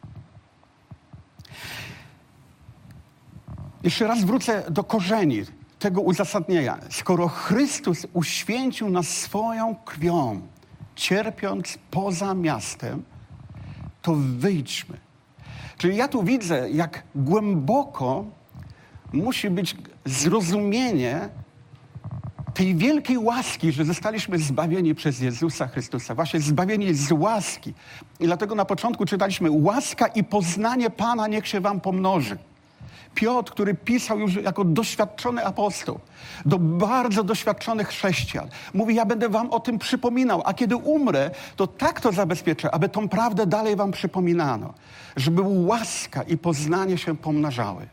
Jeszcze raz wrócę do korzeni tego uzasadnienia. Skoro Chrystus uświęcił nas swoją krwią, cierpiąc poza miastem, to wyjdźmy. Czyli ja tu widzę, jak głęboko musi być zrozumienie tej wielkiej łaski, że zostaliśmy zbawieni przez Jezusa Chrystusa. Właśnie zbawieni z łaski. I dlatego na początku czytaliśmy: łaska i poznanie Pana niech się wam pomnoży. Piotr, który pisał już jako doświadczony apostoł do bardzo doświadczonych chrześcijan, mówi: ja będę wam o tym przypominał, a kiedy umrę, to tak to zabezpieczę, aby tą prawdę dalej wam przypominano, żeby łaska i poznanie się pomnażały.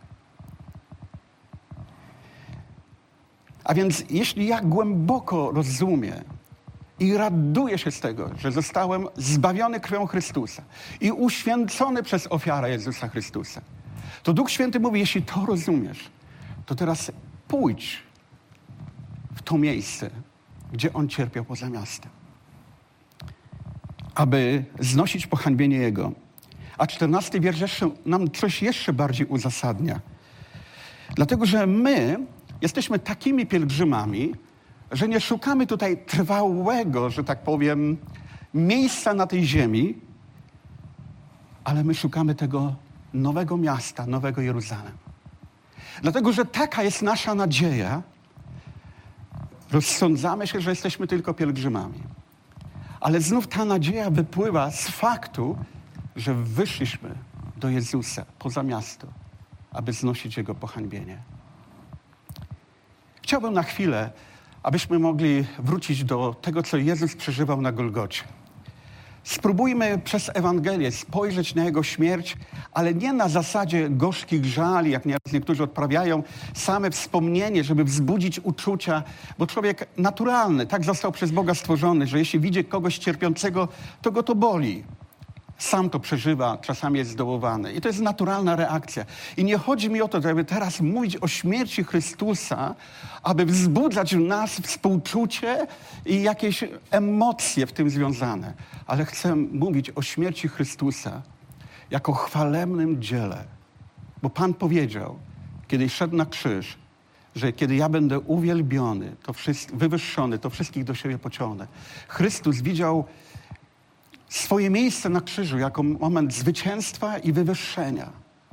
A więc jeśli ja głęboko rozumiem i raduję się z tego, że zostałem zbawiony krwią Chrystusa i uświęcony przez ofiarę Jezusa Chrystusa, to Duch Święty mówi: jeśli to rozumiesz, to teraz pójdź w to miejsce, gdzie On cierpiał poza miastem, aby znosić pohańbienie Jego. A czternasty wiersz jeszcze nam coś jeszcze bardziej uzasadnia. Dlatego, że my jesteśmy takimi pielgrzymami, że nie szukamy tutaj trwałego, że tak powiem, miejsca na tej ziemi, ale my szukamy tego nowego miasta, nowego Jeruzalem. Dlatego, że taka jest nasza nadzieja, rozsądzamy się, że jesteśmy tylko pielgrzymami. Ale znów ta nadzieja wypływa z faktu, że wyszliśmy do Jezusa poza miasto, aby znosić Jego pohańbienie. Chciałbym na chwilę, abyśmy mogli wrócić do tego, co Jezus przeżywał na Golgocie. Spróbujmy przez Ewangelię spojrzeć na Jego śmierć, ale nie na zasadzie gorzkich żali, jak nieraz niektórzy odprawiają, same wspomnienie, żeby wzbudzić uczucia, bo człowiek naturalny, tak został przez Boga stworzony, że jeśli widzi kogoś cierpiącego, to go to boli. Sam to przeżywa, czasami jest zdołowany. I to jest naturalna reakcja. I nie chodzi mi o to, żeby teraz mówić o śmierci Chrystusa, aby wzbudzać w nas współczucie i jakieś emocje w tym związane. Ale chcę mówić o śmierci Chrystusa jako chwalebnym dziele. Bo Pan powiedział, kiedy szedł na krzyż, że kiedy ja będę uwielbiony, to wszystko, wywyższony, to wszystkich do siebie pociągnę. Chrystus widział swoje miejsce na krzyżu jako moment zwycięstwa i wywyższenia.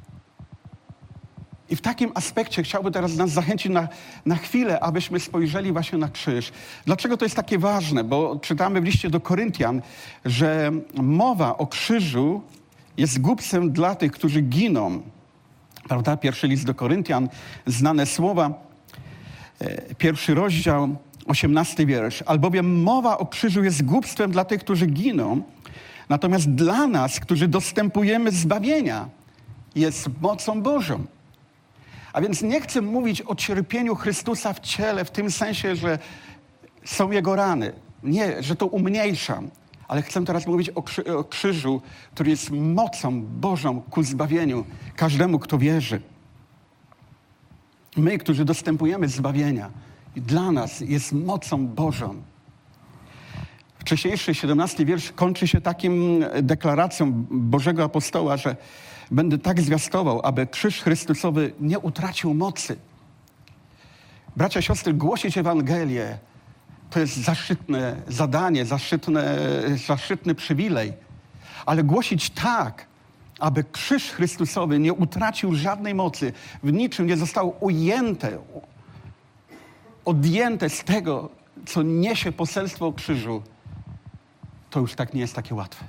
I w takim aspekcie chciałbym teraz nas zachęcić na, na chwilę, abyśmy spojrzeli właśnie na krzyż. Dlaczego to jest takie ważne? Bo czytamy w liście do Koryntian, że mowa o krzyżu jest głupstwem dla tych, którzy giną. Prawda? Pierwszy list do Koryntian, znane słowa, pierwszy rozdział, osiemnasty wiersz. Albowiem mowa o krzyżu jest głupstwem dla tych, którzy giną, natomiast dla nas, którzy dostępujemy zbawienia, jest mocą Bożą. A więc nie chcę mówić o cierpieniu Chrystusa w ciele w tym sensie, że są Jego rany. Nie, że to umniejszam. Ale chcę teraz mówić o, krzy- o krzyżu, który jest mocą Bożą ku zbawieniu każdemu, kto wierzy. My, którzy dostępujemy zbawienia, i dla nas jest mocą Bożą. Wcześniejszy, siedemnasty wiersz kończy się takim deklaracją Bożego apostoła, że będę tak zwiastował, aby krzyż Chrystusowy nie utracił mocy. Bracia, siostry, głosić Ewangelię to jest zaszczytne zadanie, zaszczytne, zaszczytny przywilej. Ale głosić tak, aby krzyż Chrystusowy nie utracił żadnej mocy, w niczym nie zostało ujęte, odjęte z tego, co niesie poselstwo o krzyżu, to już tak nie jest takie łatwe.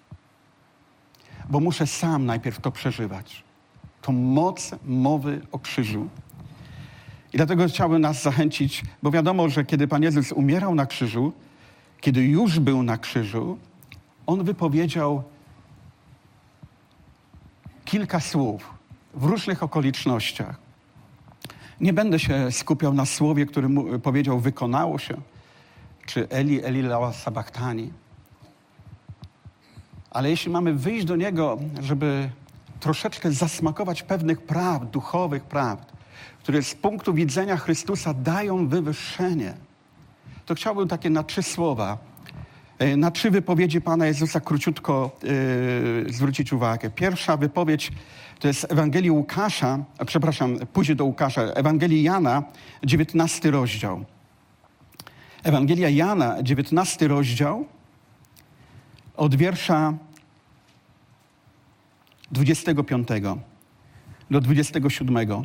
Bo muszę sam najpierw to przeżywać. Tą moc mowy o krzyżu. I dlatego chciałbym nas zachęcić, bo wiadomo, że kiedy Pan Jezus umierał na krzyżu, kiedy już był na krzyżu, On wypowiedział kilka słów w różnych okolicznościach. Nie będę się skupiał na słowie, który mu powiedział, wykonało się, czy Eli, Eli lama sabachthani. Ale jeśli mamy wyjść do Niego, żeby troszeczkę zasmakować pewnych prawd, duchowych prawd, które z punktu widzenia Chrystusa dają wywyższenie, to chciałbym takie na trzy słowa, na trzy wypowiedzi Pana Jezusa króciutko yy, zwrócić uwagę. Pierwsza wypowiedź to jest Ewangelii Łukasza, a przepraszam, pójdzie do Łukasza, Ewangelii Jana, dziewiętnasty rozdział. Ewangelia Jana, dziewiętnasty rozdział, od wiersza dwudziestego piątego do dwudziestego siódmego.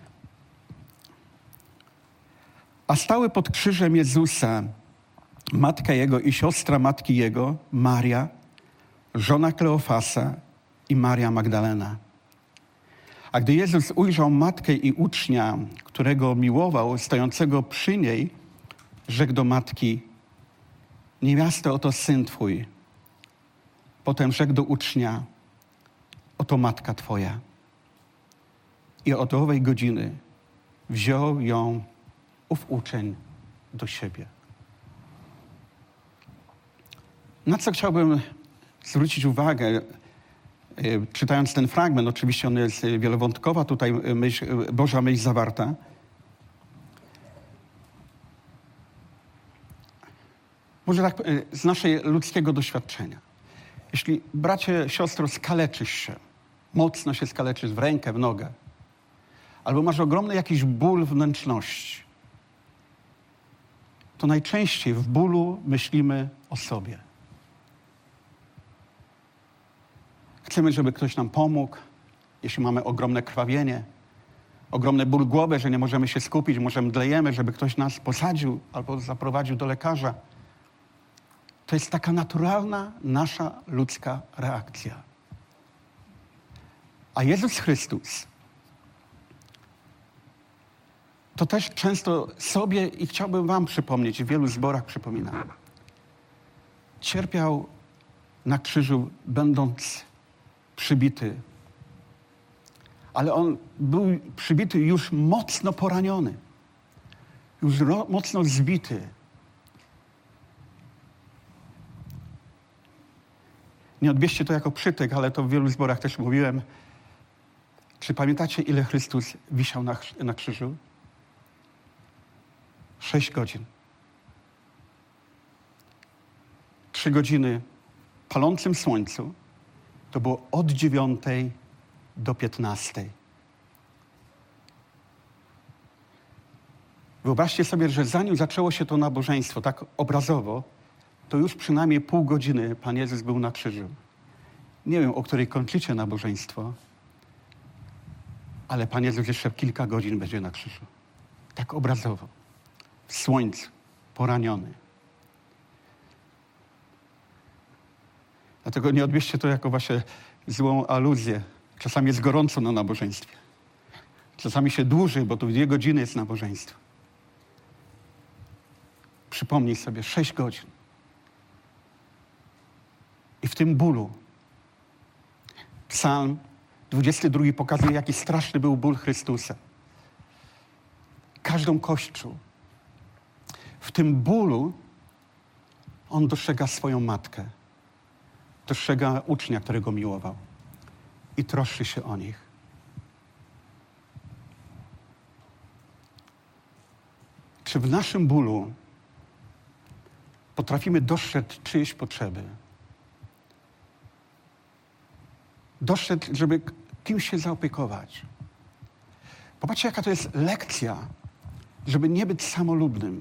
A stały pod krzyżem Jezusa matka Jego i siostra matki Jego, Maria, żona Kleofasa i Maria Magdalena. A gdy Jezus ujrzał matkę i ucznia, którego miłował, stojącego przy niej, rzekł do matki: niewiasto, oto syn twój. Potem rzekł do ucznia: oto matka twoja. I od owej godziny wziął ją ów uczeń do siebie. Na co chciałbym zwrócić uwagę, czytając ten fragment, oczywiście on jest wielowątkowa, tutaj myśl, Boża myśl zawarta. Może tak z naszego ludzkiego doświadczenia. Jeśli, bracie, siostro, skaleczysz się, mocno się skaleczysz w rękę, w nogę, albo masz ogromny jakiś ból wnętrzności, to najczęściej w bólu myślimy o sobie. Chcemy, żeby ktoś nam pomógł, jeśli mamy ogromne krwawienie, ogromny ból głowy, że nie możemy się skupić, może mdlejemy, żeby ktoś nas posadził albo zaprowadził do lekarza. To jest taka naturalna nasza ludzka reakcja. A Jezus Chrystus to też często sobie i chciałbym wam przypomnieć, w wielu zborach przypominam. Cierpiał na krzyżu, będąc przybity. Ale on był przybity już mocno poraniony. Już ro, mocno zbity. Nie odbierzcie to jako przytyk, ale to w wielu zborach też mówiłem. Czy pamiętacie, ile Chrystus wisiał na, na krzyżu? Sześć godzin. Trzy godziny w palącym słońcu. To było od dziewiątej do piętnastej. Wyobraźcie sobie, że zanim zaczęło się to nabożeństwo, tak obrazowo, to już przynajmniej pół godziny Pan Jezus był na krzyżu. Nie wiem, o której kończycie nabożeństwo, ale Pan Jezus jeszcze kilka godzin będzie na krzyżu. Tak obrazowo. W słońcu, poraniony. Dlatego nie odbierzcie to jako właśnie złą aluzję. Czasami jest gorąco na nabożeństwie. Czasami się dłuży, bo tu dwie godziny jest nabożeństwo. Przypomnij sobie, sześć godzin. I w tym bólu Psalm dwudziesty drugi pokazuje, jaki straszny był ból Chrystusa. Każdą kościół. W tym bólu on dostrzega swoją matkę. Dostrzega ucznia, którego miłował. I troszczy się o nich. Czy w naszym bólu potrafimy dostrzec czyjeś potrzeby? Dostrzec, żeby kimś się zaopiekować. Popatrzcie, jaka to jest lekcja, żeby nie być samolubnym.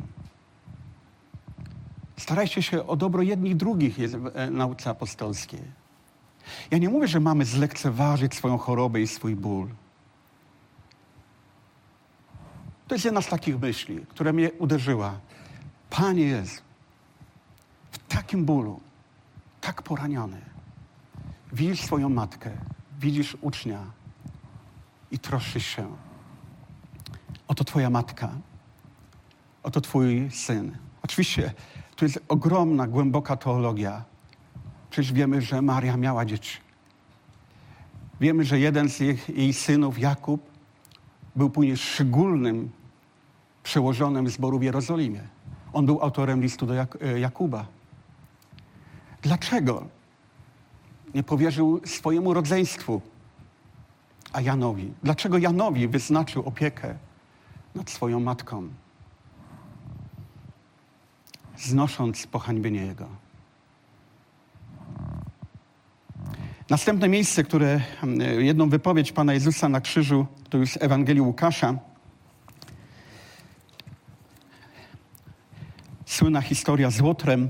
Starajcie się o dobro jednych drugich, jest w nauce apostolskiej. Ja nie mówię, że mamy zlekceważyć swoją chorobę i swój ból. To jest jedna z takich myśli, która mnie uderzyła. Panie Jezu, w takim bólu, tak poraniony, widzisz swoją matkę, widzisz ucznia i troszczysz się. Oto twoja matka, oto twój syn. Oczywiście to jest ogromna, głęboka teologia. Przecież wiemy, że Maria miała dzieci. Wiemy, że jeden z jej, jej synów, Jakub, był później szczególnym przełożonym zboru w Jerozolimie. On był autorem listu do Jak- Jakuba. Dlaczego nie powierzył swojemu rodzeństwu, a Janowi? Dlaczego Janowi wyznaczył opiekę nad swoją matką, znosząc pohańbienie jego? Następne miejsce, które, jedną wypowiedź Pana Jezusa na krzyżu, to już z Ewangelii Łukasza. Słynna historia z Łotrem.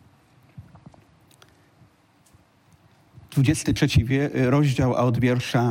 dwudziesty trzeci wie, rozdział, a od wiersza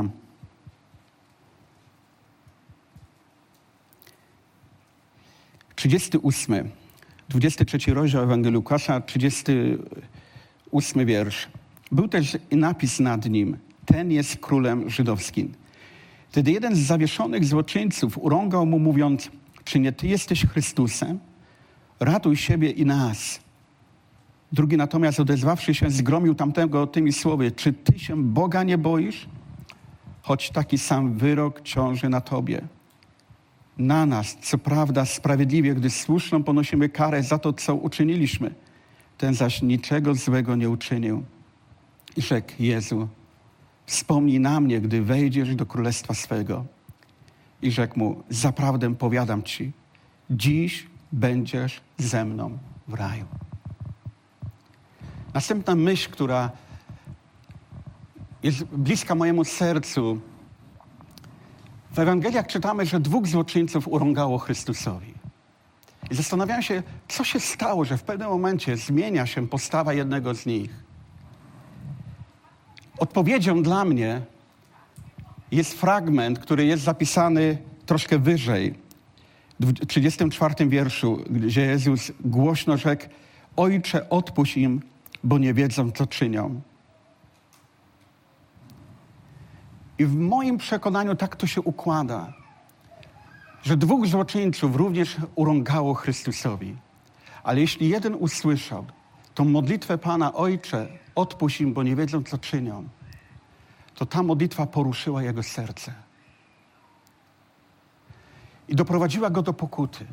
trzydziesty ósmy. dwudziesty trzeci rozdział Ewangelii Łukasza, trzydziesty ósmy wiersz. Był też napis nad nim: ten jest królem żydowskim. Wtedy jeden z zawieszonych złoczyńców urągał mu, mówiąc: czy nie ty jesteś Chrystusem? Ratuj siebie i nas. Drugi natomiast, odezwawszy się, zgromił tamtego tymi słowy: czy ty się Boga nie boisz? Choć taki sam wyrok ciąży na tobie. Na nas, co prawda, sprawiedliwie, gdy słuszną ponosimy karę za to, co uczyniliśmy. Ten zaś niczego złego nie uczynił. I rzekł: Jezu, wspomnij na mnie, gdy wejdziesz do królestwa swego. I rzekł mu: zaprawdę powiadam ci, dziś będziesz ze mną w raju. Następna myśl, która jest bliska mojemu sercu. W Ewangeliach czytamy, że dwóch złoczyńców urągało Chrystusowi. I zastanawiałem się, co się stało, że w pewnym momencie zmienia się postawa jednego z nich. Odpowiedzią dla mnie jest fragment, który jest zapisany troszkę wyżej, w trzydziestym czwartym wierszu, gdzie Jezus głośno rzekł: Ojcze, odpuść im, bo nie wiedzą, co czynią. I w moim przekonaniu tak to się układa, że dwóch złoczyńców również urągało Chrystusowi. Ale jeśli jeden usłyszał tą modlitwę Pana: Ojcze, odpuść im, bo nie wiedzą, co czynią, to ta modlitwa poruszyła jego serce. I doprowadziła go do pokuty.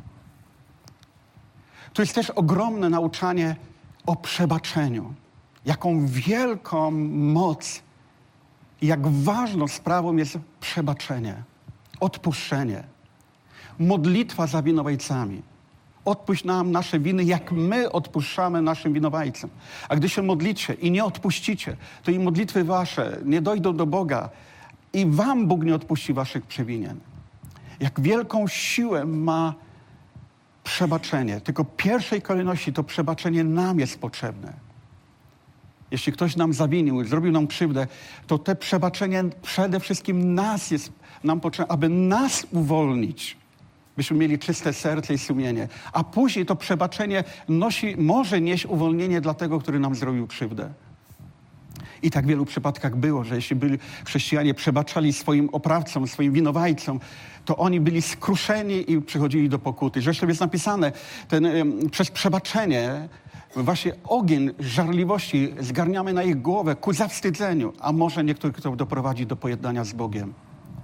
To jest też ogromne nauczanie o przebaczeniu. Jaką wielką moc i jak ważną sprawą jest przebaczenie, odpuszczenie. Modlitwa za winowajcami. Odpuść nam nasze winy, jak my odpuszczamy naszym winowajcom. A gdy się modlicie i nie odpuścicie, to i modlitwy wasze nie dojdą do Boga i wam Bóg nie odpuści waszych przewinień. Jak wielką siłę ma przebaczenie. Tylko w pierwszej kolejności to przebaczenie nam jest potrzebne. Jeśli ktoś nam zawinił, zrobił nam krzywdę, to te przebaczenie przede wszystkim nas jest nam potrzebne, aby nas uwolnić, byśmy mieli czyste serce i sumienie. A później to przebaczenie nosi, może nieść uwolnienie dla tego, który nam zrobił krzywdę. I tak w wielu przypadkach było, że jeśli byli chrześcijanie przebaczali swoim oprawcom, swoim winowajcom, to oni byli skruszeni i przychodzili do pokuty. Zresztą jest napisane, ten, przez przebaczenie właśnie ogień żarliwości zgarniamy na ich głowę ku zawstydzeniu, a może niektórych to doprowadzi do pojednania z Bogiem.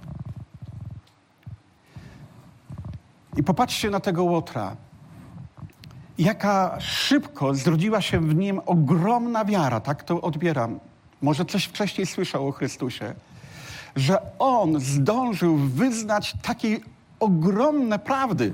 I popatrzcie na tego Łotra. Jaka szybko zrodziła się w nim ogromna wiara, tak to odbieram. Może coś wcześniej słyszał o Chrystusie, że on zdążył wyznać takie ogromne prawdy.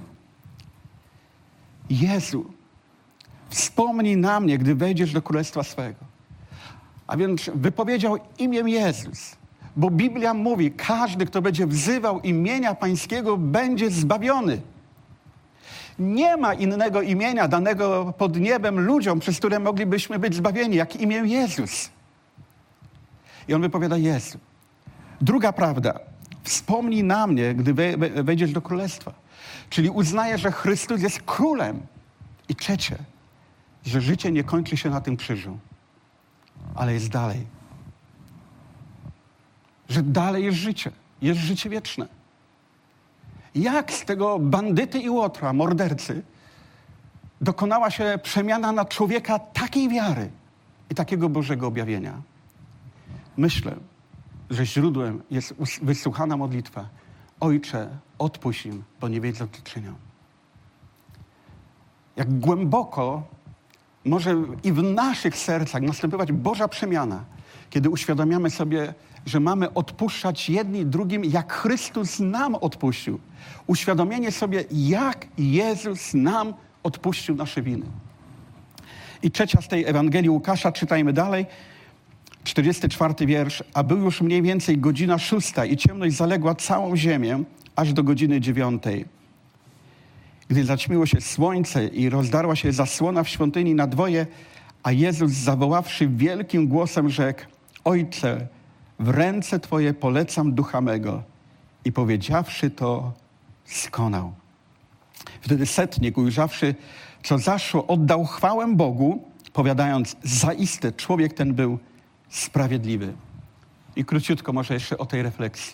Jezu, wspomnij na mnie, gdy wejdziesz do królestwa swego. A więc wypowiedział imię Jezus, bo Biblia mówi, każdy, kto będzie wzywał imienia Pańskiego, będzie zbawiony. Nie ma innego imienia danego pod niebem ludziom, przez które moglibyśmy być zbawieni, jak imię Jezus. I on wypowiada: Jezu. Druga prawda. Wspomnij na mnie, gdy wejdziesz do królestwa. Czyli uznaje, że Chrystus jest królem. I trzecie, że życie nie kończy się na tym krzyżu, ale jest dalej. Że dalej jest życie. Jest życie wieczne. Jak z tego bandyty i łotra, mordercy, dokonała się przemiana na człowieka takiej wiary i takiego Bożego objawienia? Myślę, że źródłem jest wysłuchana modlitwa. Ojcze, odpuść im, bo nie wiedzą, co czynią. Jak głęboko może i w naszych sercach następować Boża przemiana, kiedy uświadamiamy sobie, że mamy odpuszczać jedni drugim, jak Chrystus nam odpuścił. Uświadomienie sobie, jak Jezus nam odpuścił nasze winy. I trzecia z tej Ewangelii Łukasza, czytajmy dalej, czterdziesty czwarty wiersz. A był już mniej więcej godzina szósta i ciemność zaległa całą ziemię, aż do godziny dziewiątej. Gdy zaćmiło się słońce i rozdarła się zasłona w świątyni na dwoje, a Jezus zawoławszy wielkim głosem rzekł: Ojcze, w ręce Twoje polecam ducha mego. I powiedziawszy to, skonał. Wtedy setnik, ujrzawszy, co zaszło, oddał chwałę Bogu, powiadając: zaiste człowiek ten był sprawiedliwy. I króciutko może jeszcze o tej refleksji.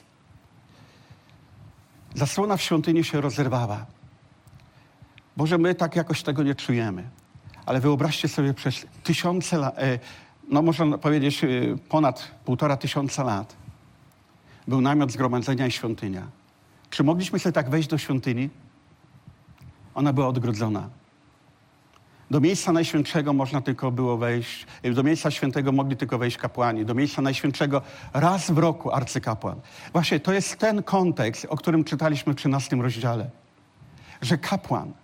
Zasłona w świątyni się rozerwała. Może my tak jakoś tego nie czujemy. Ale wyobraźcie sobie, przez tysiące lat, no można powiedzieć ponad półtora tysiąca lat, był namiot zgromadzenia i świątynia. Czy mogliśmy sobie tak wejść do świątyni? Ona była odgrodzona. Do miejsca najświętszego można tylko było wejść, do miejsca świętego mogli tylko wejść kapłani, do miejsca najświętszego raz w roku arcykapłan. Właśnie to jest ten kontekst, o którym czytaliśmy w trzynastym rozdziale. Że kapłan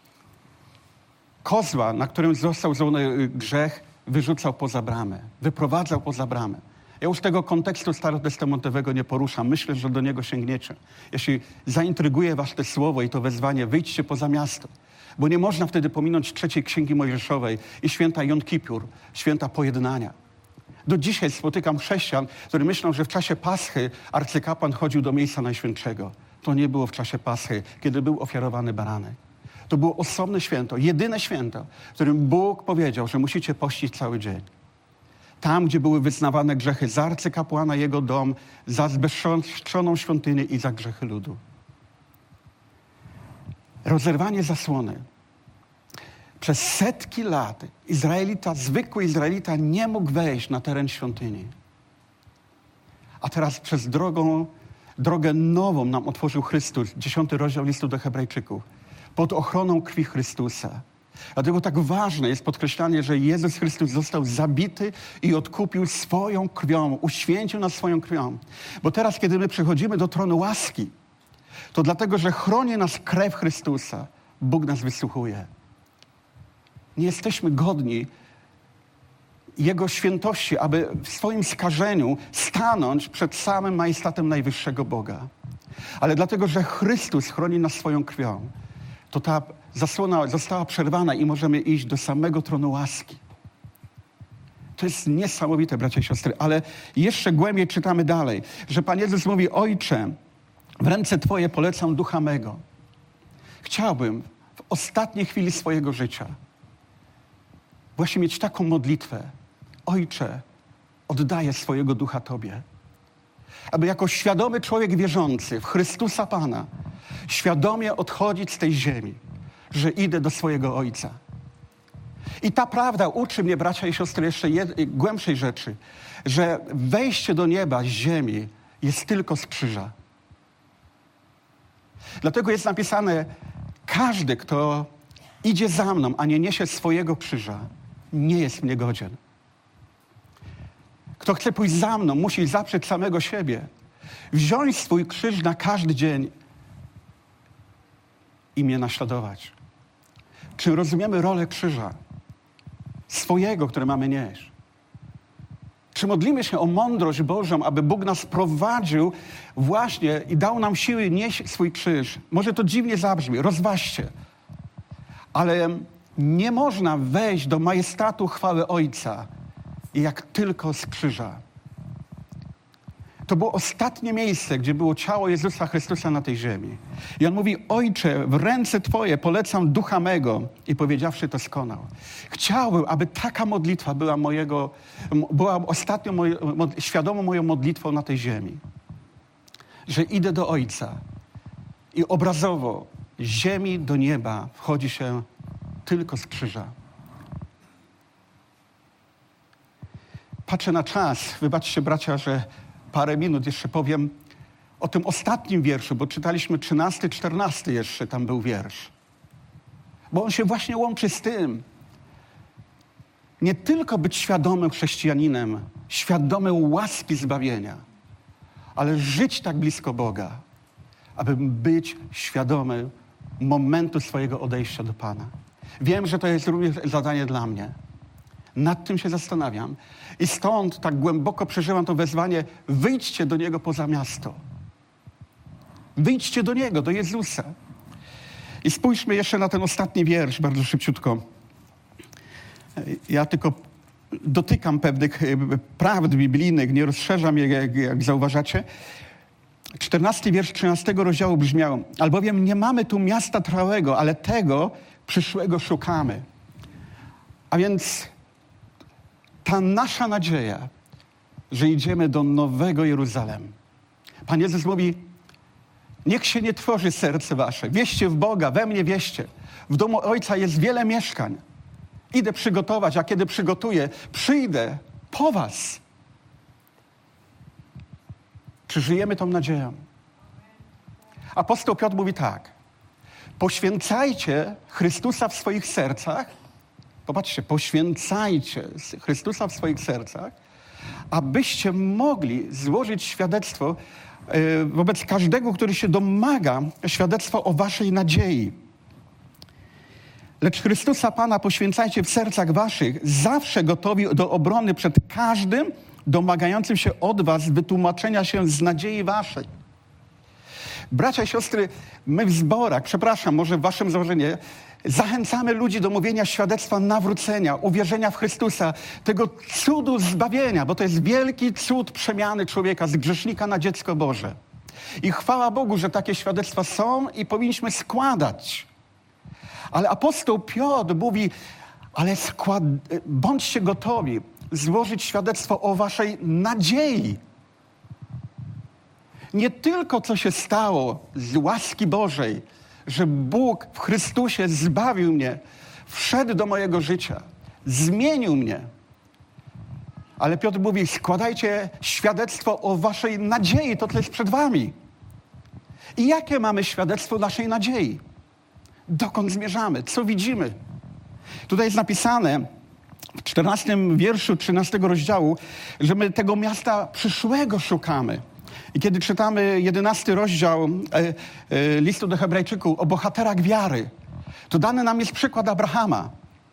kozła, na którym został złożony grzech, wyrzucał poza bramę, wyprowadzał poza bramę. Ja już tego kontekstu starotestamentowego nie poruszam. Myślę, że do niego sięgniecie. Jeśli zaintryguje was to słowo i to wezwanie, wyjdźcie poza miasto. Bo nie można wtedy pominąć trzeciej Księgi Mojżeszowej i święta Jom Kippur, święta pojednania. Do dzisiaj spotykam chrześcijan, którzy myślą, że w czasie Paschy arcykapłan chodził do miejsca najświętszego. To nie było w czasie Paschy, kiedy był ofiarowany baranek. To było osobne święto, jedyne święto, w którym Bóg powiedział, że musicie pościć cały dzień. Tam, gdzie były wyznawane grzechy za arcykapłana, jego dom, za zbezczestrzoną świątynię i za grzechy ludu. Rozerwanie zasłony. Przez setki lat Izraelita, zwykły Izraelita nie mógł wejść na teren świątyni. A teraz przez drogą, drogę nową nam otworzył Chrystus, dziesiąty rozdział listu do Hebrajczyków, pod ochroną krwi Chrystusa. Dlatego tak ważne jest podkreślanie, że Jezus Chrystus został zabity i odkupił swoją krwią, uświęcił nas swoją krwią. Bo teraz, kiedy my przechodzimy do tronu łaski, to dlatego, że chroni nas krew Chrystusa, Bóg nas wysłuchuje. Nie jesteśmy godni Jego świętości, aby w swoim skażeniu stanąć przed samym majestatem najwyższego Boga. Ale dlatego, że Chrystus chroni nas swoją krwią, to ta zasłona została przerwana i możemy iść do samego tronu łaski. To jest niesamowite, bracia i siostry, ale jeszcze głębiej czytamy dalej, że Pan Jezus mówi: Ojcze, w ręce Twoje polecam ducha mego. Chciałbym w ostatniej chwili swojego życia właśnie mieć taką modlitwę: Ojcze, oddaję swojego ducha Tobie. Aby jako świadomy człowiek wierzący w Chrystusa Pana świadomie odchodzić z tej ziemi, że idę do swojego Ojca. I ta prawda uczy mnie, bracia i siostry, jeszcze jed- głębszej rzeczy, że wejście do nieba z ziemi jest tylko z krzyża. Dlatego jest napisane: każdy, kto idzie za mną, a nie niesie swojego krzyża, nie jest mnie godzien. Kto chce pójść za mną, musi zaprzeć samego siebie, wziąć swój krzyż na każdy dzień i mnie naśladować. Czy rozumiemy rolę krzyża swojego, które mamy nieść? Czy modlimy się o mądrość Bożą, aby Bóg nas prowadził właśnie i dał nam siły nieść swój krzyż? Może to dziwnie zabrzmi, rozważcie. Ale nie można wejść do majestatu chwały Ojca jak tylko z krzyża. To było ostatnie miejsce, gdzie było ciało Jezusa Chrystusa na tej ziemi. I On mówi: Ojcze, w ręce Twoje polecam ducha mego. I powiedziawszy to, skonał. Chciałbym, aby taka modlitwa była mojego, była ostatnią moje, świadomą moją modlitwą na tej ziemi. Że idę do Ojca i obrazowo z ziemi do nieba wchodzi się tylko z krzyża. Patrzę na czas. Wybaczcie, bracia, że parę minut jeszcze powiem o tym ostatnim wierszu, bo czytaliśmy trzynasty, czternasty jeszcze tam był wiersz. Bo on się właśnie łączy z tym. Nie tylko być świadomym chrześcijaninem, świadomym łaski zbawienia, ale żyć tak blisko Boga, aby być świadomy momentu swojego odejścia do Pana. Wiem, że to jest również zadanie dla mnie. Nad tym się zastanawiam. I stąd tak głęboko przeżywam to wezwanie: wyjdźcie do Niego poza miasto. Wyjdźcie do Niego, do Jezusa. I spójrzmy jeszcze na ten ostatni wiersz, bardzo szybciutko. Ja tylko dotykam pewnych prawd biblijnych, nie rozszerzam je, jak, jak zauważacie. czternasty wiersz trzynastego rozdziału brzmiał: albowiem nie mamy tu miasta trwałego, ale tego przyszłego szukamy. A więc ta nasza nadzieja, że idziemy do nowego Jeruzalem. Pan Jezus mówi: niech się nie trwoży serce wasze. Wieście w Boga, we mnie wieście. W domu Ojca jest wiele mieszkań. Idę przygotować, a kiedy przygotuję, przyjdę po was. Czy żyjemy tą nadzieją? Apostoł Piotr mówi tak: poświęcajcie Chrystusa w swoich sercach. Popatrzcie, poświęcajcie Chrystusa w swoich sercach, abyście mogli złożyć świadectwo wobec każdego, który się domaga, świadectwo o waszej nadziei. Lecz Chrystusa Pana poświęcajcie w sercach waszych, zawsze gotowi do obrony przed każdym domagającym się od was wytłumaczenia się z nadziei waszej. Bracia i siostry, my w zborach, przepraszam, może w waszym założeniu, zachęcamy ludzi do mówienia świadectwa nawrócenia, uwierzenia w Chrystusa, tego cudu zbawienia, bo to jest wielki cud przemiany człowieka z grzesznika na dziecko Boże. I chwała Bogu, że takie świadectwa są i powinniśmy składać. Ale apostoł Piotr mówi: ale skład... bądźcie gotowi złożyć świadectwo o waszej nadziei. Nie tylko co się stało z łaski Bożej, że Bóg w Chrystusie zbawił mnie, wszedł do mojego życia, zmienił mnie. Ale Piotr mówi: składajcie świadectwo o waszej nadziei, to co jest przed wami. I jakie mamy świadectwo naszej nadziei? Dokąd zmierzamy? Co widzimy? Tutaj jest napisane w czternastym wierszu trzynastego rozdziału, że my tego miasta przyszłego szukamy. I kiedy czytamy jedenasty rozdział e, e, listu do Hebrajczyków o bohaterach wiary, to dany nam jest przykład Abrahama.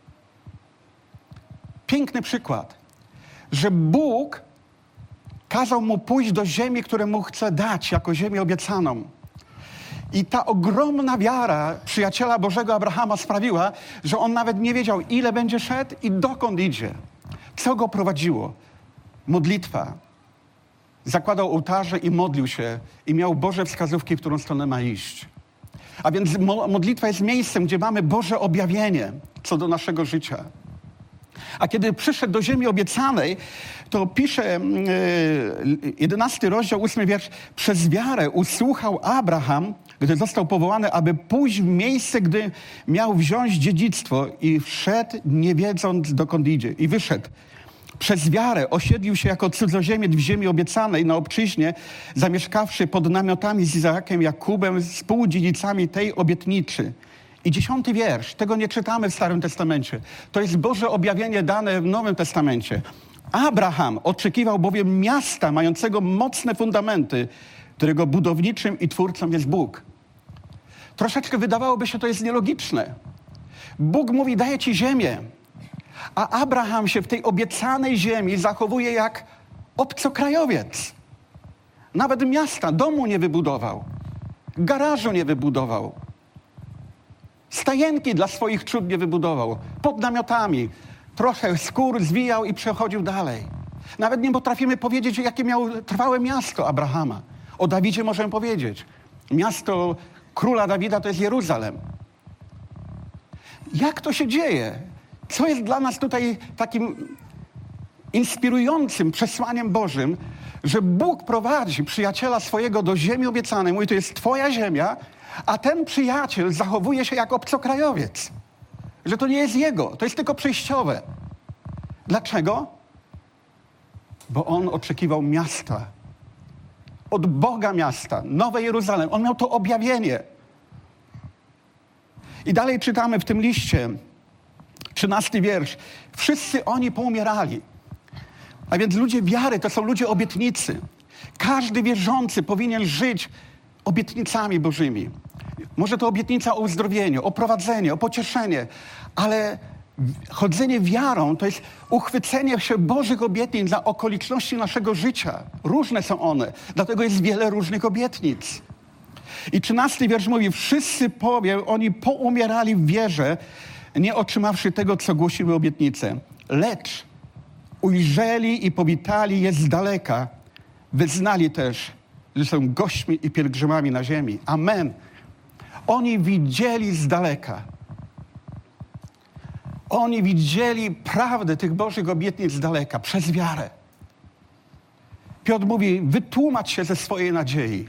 Piękny przykład, że Bóg kazał mu pójść do ziemi, którą mu chce dać jako ziemię obiecaną. I ta ogromna wiara przyjaciela Bożego Abrahama sprawiła, że on nawet nie wiedział, ile będzie szedł i dokąd idzie. Co go prowadziło? Modlitwa. Zakładał ołtarze i modlił się i miał Boże wskazówki, w którą stronę ma iść. A więc mo- modlitwa jest miejscem, gdzie mamy Boże objawienie co do naszego życia. A kiedy przyszedł do ziemi obiecanej, to pisze jedenasty rozdział, ósmy wiersz: przez wiarę usłuchał Abraham, gdy został powołany, aby pójść w miejsce, gdy miał wziąć dziedzictwo, i wszedł, nie wiedząc, dokąd idzie. I wyszedł. Przez wiarę osiedlił się jako cudzoziemiec w ziemi obiecanej na obczyźnie, zamieszkawszy pod namiotami z Izaakiem, Jakubem, współdziedzicami tej obietnicy. I dziesiąty wiersz, tego nie czytamy w Starym Testamencie. To jest Boże objawienie dane w Nowym Testamencie. Abraham oczekiwał bowiem miasta mającego mocne fundamenty, którego budowniczym i twórcą jest Bóg. Troszeczkę wydawałoby się, to jest nielogiczne. Bóg mówi: daję ci ziemię. A Abraham się w tej obiecanej ziemi zachowuje jak obcokrajowiec. Nawet miasta, domu nie wybudował. Garażu nie wybudował. Stajenki dla swoich czód nie wybudował. Pod namiotami. Trochę skór zwijał i przechodził dalej. Nawet nie potrafimy powiedzieć, jakie miało trwałe miasto Abrahama. O Dawidzie możemy powiedzieć. Miasto króla Dawida to jest Jeruzalem. Jak to się dzieje? Co jest dla nas tutaj takim inspirującym przesłaniem Bożym, że Bóg prowadzi przyjaciela swojego do ziemi obiecanej, mówi: to jest twoja ziemia, a ten przyjaciel zachowuje się jak obcokrajowiec. Że to nie jest jego, to jest tylko przejściowe. Dlaczego? Bo on oczekiwał miasta, od Boga miasta, Nowe Jeruzalem. On miał to objawienie. I dalej czytamy w tym liście, trzynasty wiersz. Wszyscy oni poumierali. A więc ludzie wiary to są ludzie obietnicy. Każdy wierzący powinien żyć obietnicami Bożymi. Może to obietnica o uzdrowieniu, o prowadzenie, o pocieszenie, ale chodzenie wiarą to jest uchwycenie się Bożych obietnic dla okoliczności naszego życia. Różne są one, dlatego jest wiele różnych obietnic. I trzynasty wiersz mówi, wszyscy powie, oni poumierali w wierze, nie otrzymawszy tego, co głosiły obietnice. Lecz ujrzeli i powitali je z daleka. Wyznali też, że są gośćmi i pielgrzymami na ziemi. Amen. Oni widzieli z daleka. Oni widzieli prawdę tych Bożych obietnic z daleka, przez wiarę. Piotr mówi, wytłumacz się ze swojej nadziei.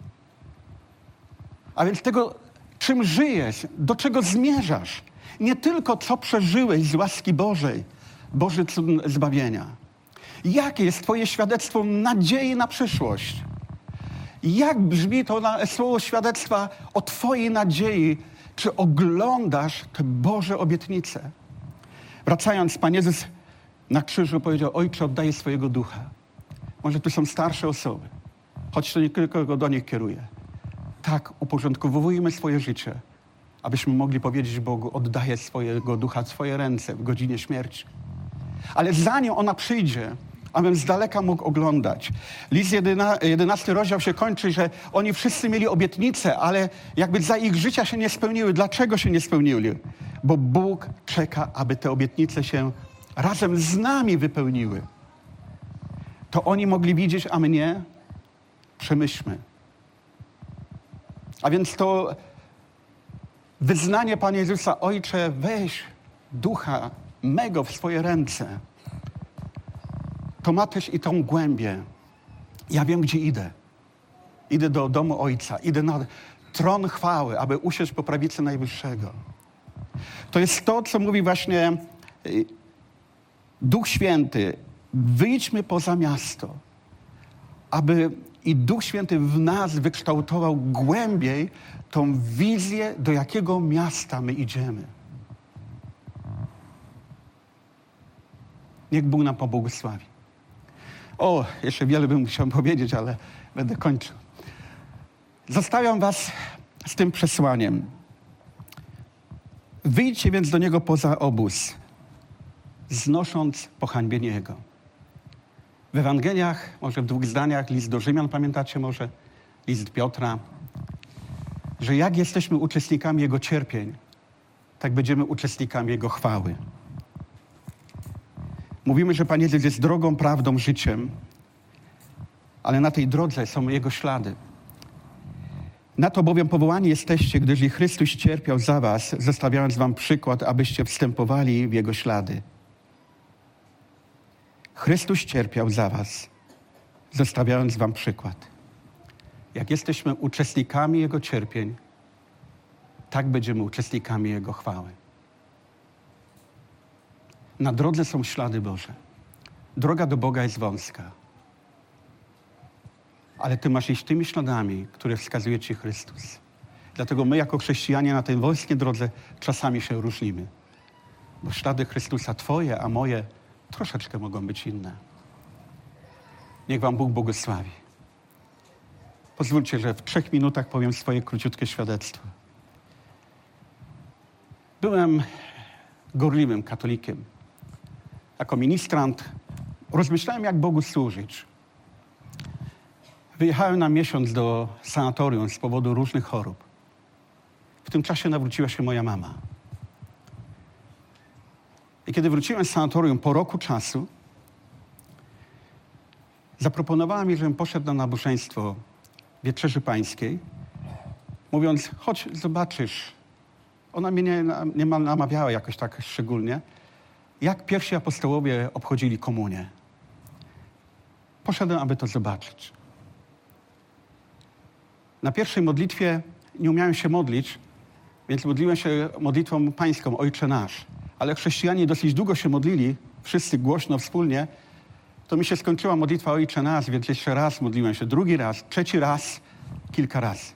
A więc tego, czym żyjesz, do czego zmierzasz. Nie tylko co przeżyłeś z łaski Bożej, Boży cud zbawienia. Jakie jest twoje świadectwo nadziei na przyszłość? Jak brzmi to na, słowo świadectwa o twojej nadziei? Czy oglądasz te Boże obietnice? Wracając, Pan Jezus na krzyżu powiedział, Ojcze, oddaję swojego ducha. Może tu są starsze osoby, choć to nie tylko do nich kieruje. Tak, uporządkowujmy swoje życie, abyśmy mogli powiedzieć Bogu, oddaję swojego ducha, swoje ręce w godzinie śmierci. Ale zanim ona przyjdzie, abym z daleka mógł oglądać. List jedenasty rozdział się kończy, że oni wszyscy mieli obietnice, ale jakby za ich życia się nie spełniły. Dlaczego się nie spełniły? Bo Bóg czeka, aby te obietnice się razem z nami wypełniły. To oni mogli widzieć, a my nie? Przemyślmy. A więc to wyznanie Pana Jezusa, Ojcze, weź ducha mego w swoje ręce. To ma też i tą głębię. Ja wiem, gdzie idę. Idę do domu Ojca. Idę na tron chwały, aby usiąść po prawicy Najwyższego. To jest to, co mówi właśnie Duch Święty. Wyjdźmy poza miasto, aby i Duch Święty w nas wykształtował głębiej tą wizję, do jakiego miasta my idziemy. Niech Bóg nam pobłogosławi. O, jeszcze wiele bym chciał powiedzieć, ale będę kończył. Zostawiam was z tym przesłaniem. Wyjdźcie więc do Niego poza obóz, znosząc pohańbienie Jego. W Ewangeliach, może w dwóch zdaniach, list do Rzymian, pamiętacie może, list Piotra, że jak jesteśmy uczestnikami Jego cierpień, tak będziemy uczestnikami Jego chwały. Mówimy, że Pan Jezus jest drogą, prawdą, życiem, ale na tej drodze są Jego ślady. Na to bowiem powołani jesteście, gdyż i Chrystus cierpiał za was, zostawiając wam przykład, abyście wstępowali w Jego ślady. Chrystus cierpiał za was, zostawiając wam przykład. Jak jesteśmy uczestnikami Jego cierpień, tak będziemy uczestnikami Jego chwały. Na drodze są ślady Boże. Droga do Boga jest wąska. Ale ty masz iść tymi śladami, które wskazuje ci Chrystus. Dlatego my jako chrześcijanie na tej wąskiej drodze czasami się różnimy. Bo ślady Chrystusa twoje, a moje troszeczkę mogą być inne. Niech wam Bóg błogosławi. Pozwólcie, że w trzech minutach powiem swoje króciutkie świadectwo. Byłem gorliwym katolikiem. Jako ministrant rozmyślałem, jak Bogu służyć. Wyjechałem na miesiąc do sanatorium z powodu różnych chorób. W tym czasie nawróciła się moja mama. I kiedy wróciłem z sanatorium po roku czasu, zaproponowała mi, żebym poszedł na nabożeństwo Wieczerzy Pańskiej, mówiąc, chodź, zobaczysz. Ona mnie nie, nie namawiała jakoś tak szczególnie, jak pierwsi apostołowie obchodzili komunię. Poszedłem, aby to zobaczyć. Na pierwszej modlitwie nie umiałem się modlić, więc modliłem się modlitwą pańską, Ojcze Nasz. Ale chrześcijanie dosyć długo się modlili, wszyscy głośno, wspólnie, to mi się skończyła modlitwa Ojcze Nasz, więc jeszcze raz modliłem się, drugi raz, trzeci raz, kilka razy.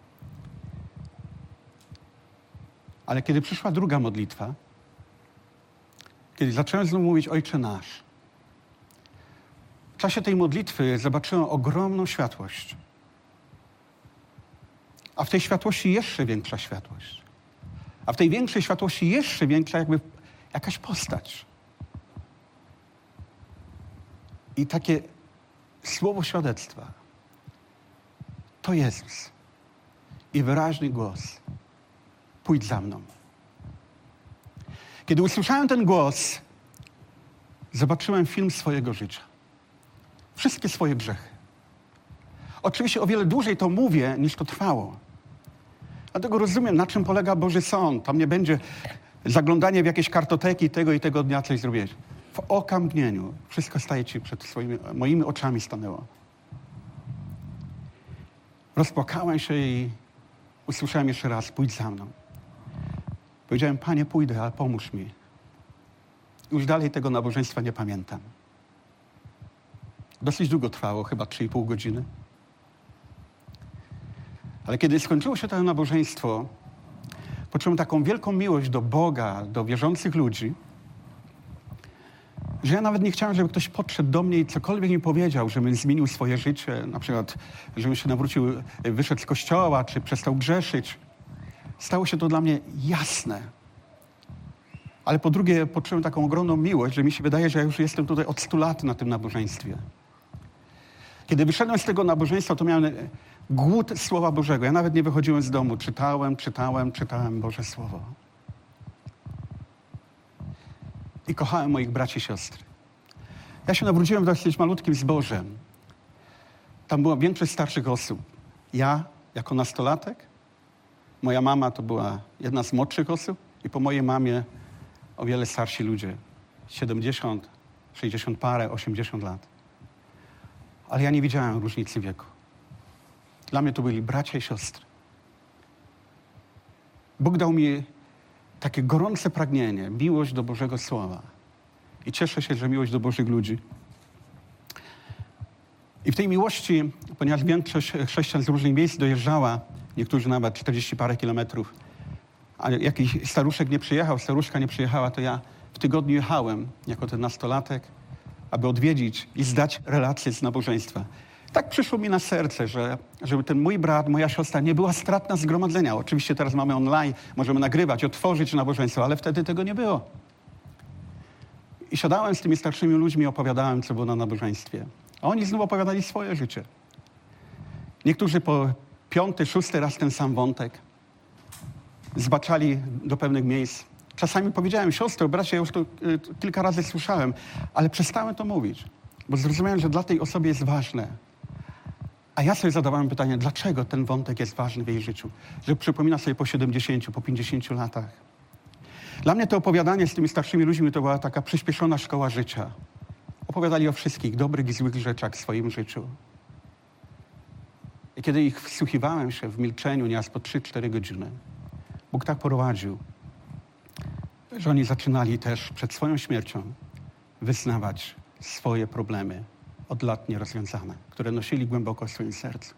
Ale kiedy przyszła druga modlitwa, kiedy zacząłem znowu mówić Ojcze Nasz, w czasie tej modlitwy zobaczyłem ogromną światłość. A w tej światłości jeszcze większa światłość. A w tej większej światłości jeszcze większa jakby jakaś postać. I takie słowo świadectwa. To Jezus. I wyraźny głos. Pójdź za mną. Kiedy usłyszałem ten głos, zobaczyłem film swojego życia. Wszystkie swoje grzechy. Oczywiście o wiele dłużej to mówię, niż to trwało. Dlatego rozumiem, na czym polega Boży Sąd. Tam nie będzie zaglądanie w jakieś kartoteki tego i tego dnia coś zrobić. W okamgnieniu wszystko staje ci przed swoimi, moimi oczami stanęło. Rozpłakałem się i usłyszałem jeszcze raz, pójdź za mną. Powiedziałem, Panie, pójdę, ale pomóż mi. Już dalej tego nabożeństwa nie pamiętam. Dosyć długo trwało, chyba trzy i pół godziny. Ale kiedy skończyło się to nabożeństwo, poczułem taką wielką miłość do Boga, do wierzących ludzi, że ja nawet nie chciałem, żeby ktoś podszedł do mnie i cokolwiek mi powiedział, żebym zmienił swoje życie, na przykład, żebym się nawrócił, wyszedł z kościoła, czy przestał grzeszyć. Stało się to dla mnie jasne. Ale po drugie, poczułem taką ogromną miłość, że mi się wydaje, że ja już jestem tutaj od stu lat na tym nabożeństwie. Kiedy wyszedłem z tego nabożeństwa, to miałem głód Słowa Bożego. Ja nawet nie wychodziłem z domu. Czytałem, czytałem, czytałem Boże Słowo. I kochałem moich braci i siostry. Ja się nawróciłem w dosyć malutkim zborze. Tam była większość starszych osób. Ja jako nastolatek, moja mama to była jedna z młodszych osób i po mojej mamie o wiele starsi ludzie. siedemdziesiąt, sześćdziesiąt parę, osiemdziesiąt lat. Ale ja nie widziałem różnicy wieku. Dla mnie to byli bracia i siostry. Bóg dał mi takie gorące pragnienie, miłość do Bożego Słowa. I cieszę się, że miłość do Bożych ludzi. I w tej miłości, ponieważ większość chrześcijan z różnych miejsc dojeżdżała, niektórzy nawet czterdzieści parę kilometrów, a jakiś staruszek nie przyjechał, staruszka nie przyjechała, to ja w tygodniu jechałem jako ten nastolatek, aby odwiedzić i zdać relacje z nabożeństwa. Tak przyszło mi na serce, że żeby ten mój brat, moja siostra nie była stratna zgromadzenia. Oczywiście teraz mamy online, możemy nagrywać, otworzyć nabożeństwo, ale wtedy tego nie było. I siadałem z tymi starszymi ludźmi i opowiadałem, co było na nabożeństwie. A oni znów opowiadali swoje życie. Niektórzy po piąty, szósty raz ten sam wątek. Zbaczali do pewnych miejsc. Czasami powiedziałem, siostro, bracie, ja już to y, kilka razy słyszałem, ale przestałem to mówić, bo zrozumiałem, że dla tej osoby jest ważne. A ja sobie zadawałem pytanie, dlaczego ten wątek jest ważny w jej życiu? Że przypomina sobie po siedemdziesięciu, po pięćdziesięciu latach. Dla mnie to opowiadanie z tymi starszymi ludźmi to była taka przyspieszona szkoła życia. Opowiadali o wszystkich dobrych i złych rzeczach w swoim życiu. I kiedy ich wsłuchiwałem się w milczeniu, nieraz po trzy, cztery godziny, Bóg tak prowadził, że oni zaczynali też przed swoją śmiercią wyznawać swoje problemy od lat nierozwiązane, które nosili głęboko w swoim sercu.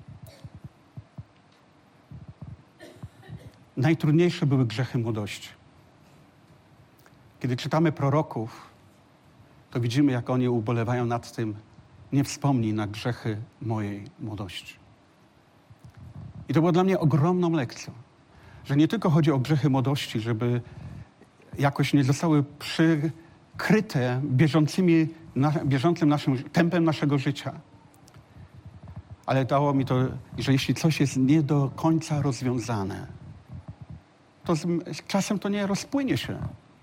Najtrudniejsze były grzechy młodości. Kiedy czytamy proroków, to widzimy, jak oni ubolewają nad tym, nie wspomnij na grzechy mojej młodości. I to było dla mnie ogromną lekcją, że nie tylko chodzi o grzechy młodości, żeby jakoś nie zostały przykryte bieżącymi, na, bieżącym naszym, tempem naszego życia. Ale dało mi to, że jeśli coś jest nie do końca rozwiązane, to z, z czasem to nie rozpłynie się.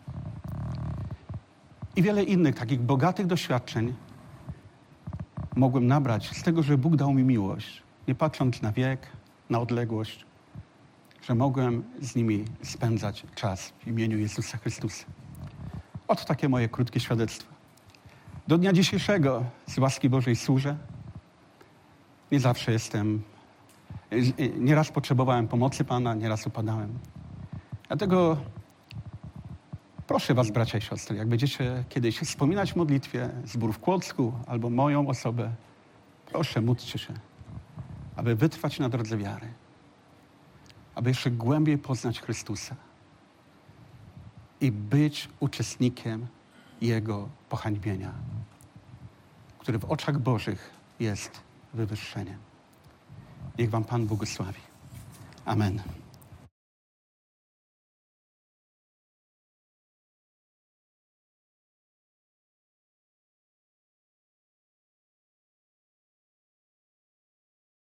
I wiele innych takich bogatych doświadczeń mogłem nabrać z tego, że Bóg dał mi miłość, nie patrząc na wiek, na odległość, że mogłem z nimi spędzać czas w imieniu Jezusa Chrystusa. Oto takie moje krótkie świadectwo. Do dnia dzisiejszego z łaski Bożej służę. Nie zawsze jestem, nieraz potrzebowałem pomocy Pana, nieraz upadałem. Dlatego Proszę was, bracia i siostry, jak będziecie kiedyś wspominać w modlitwie zbór w Kłodzku albo moją osobę, proszę, módlcie się, aby wytrwać na drodze wiary, aby jeszcze głębiej poznać Chrystusa i być uczestnikiem Jego pohańbienia, który w oczach Bożych jest wywyższeniem. Niech wam Pan błogosławi. Amen.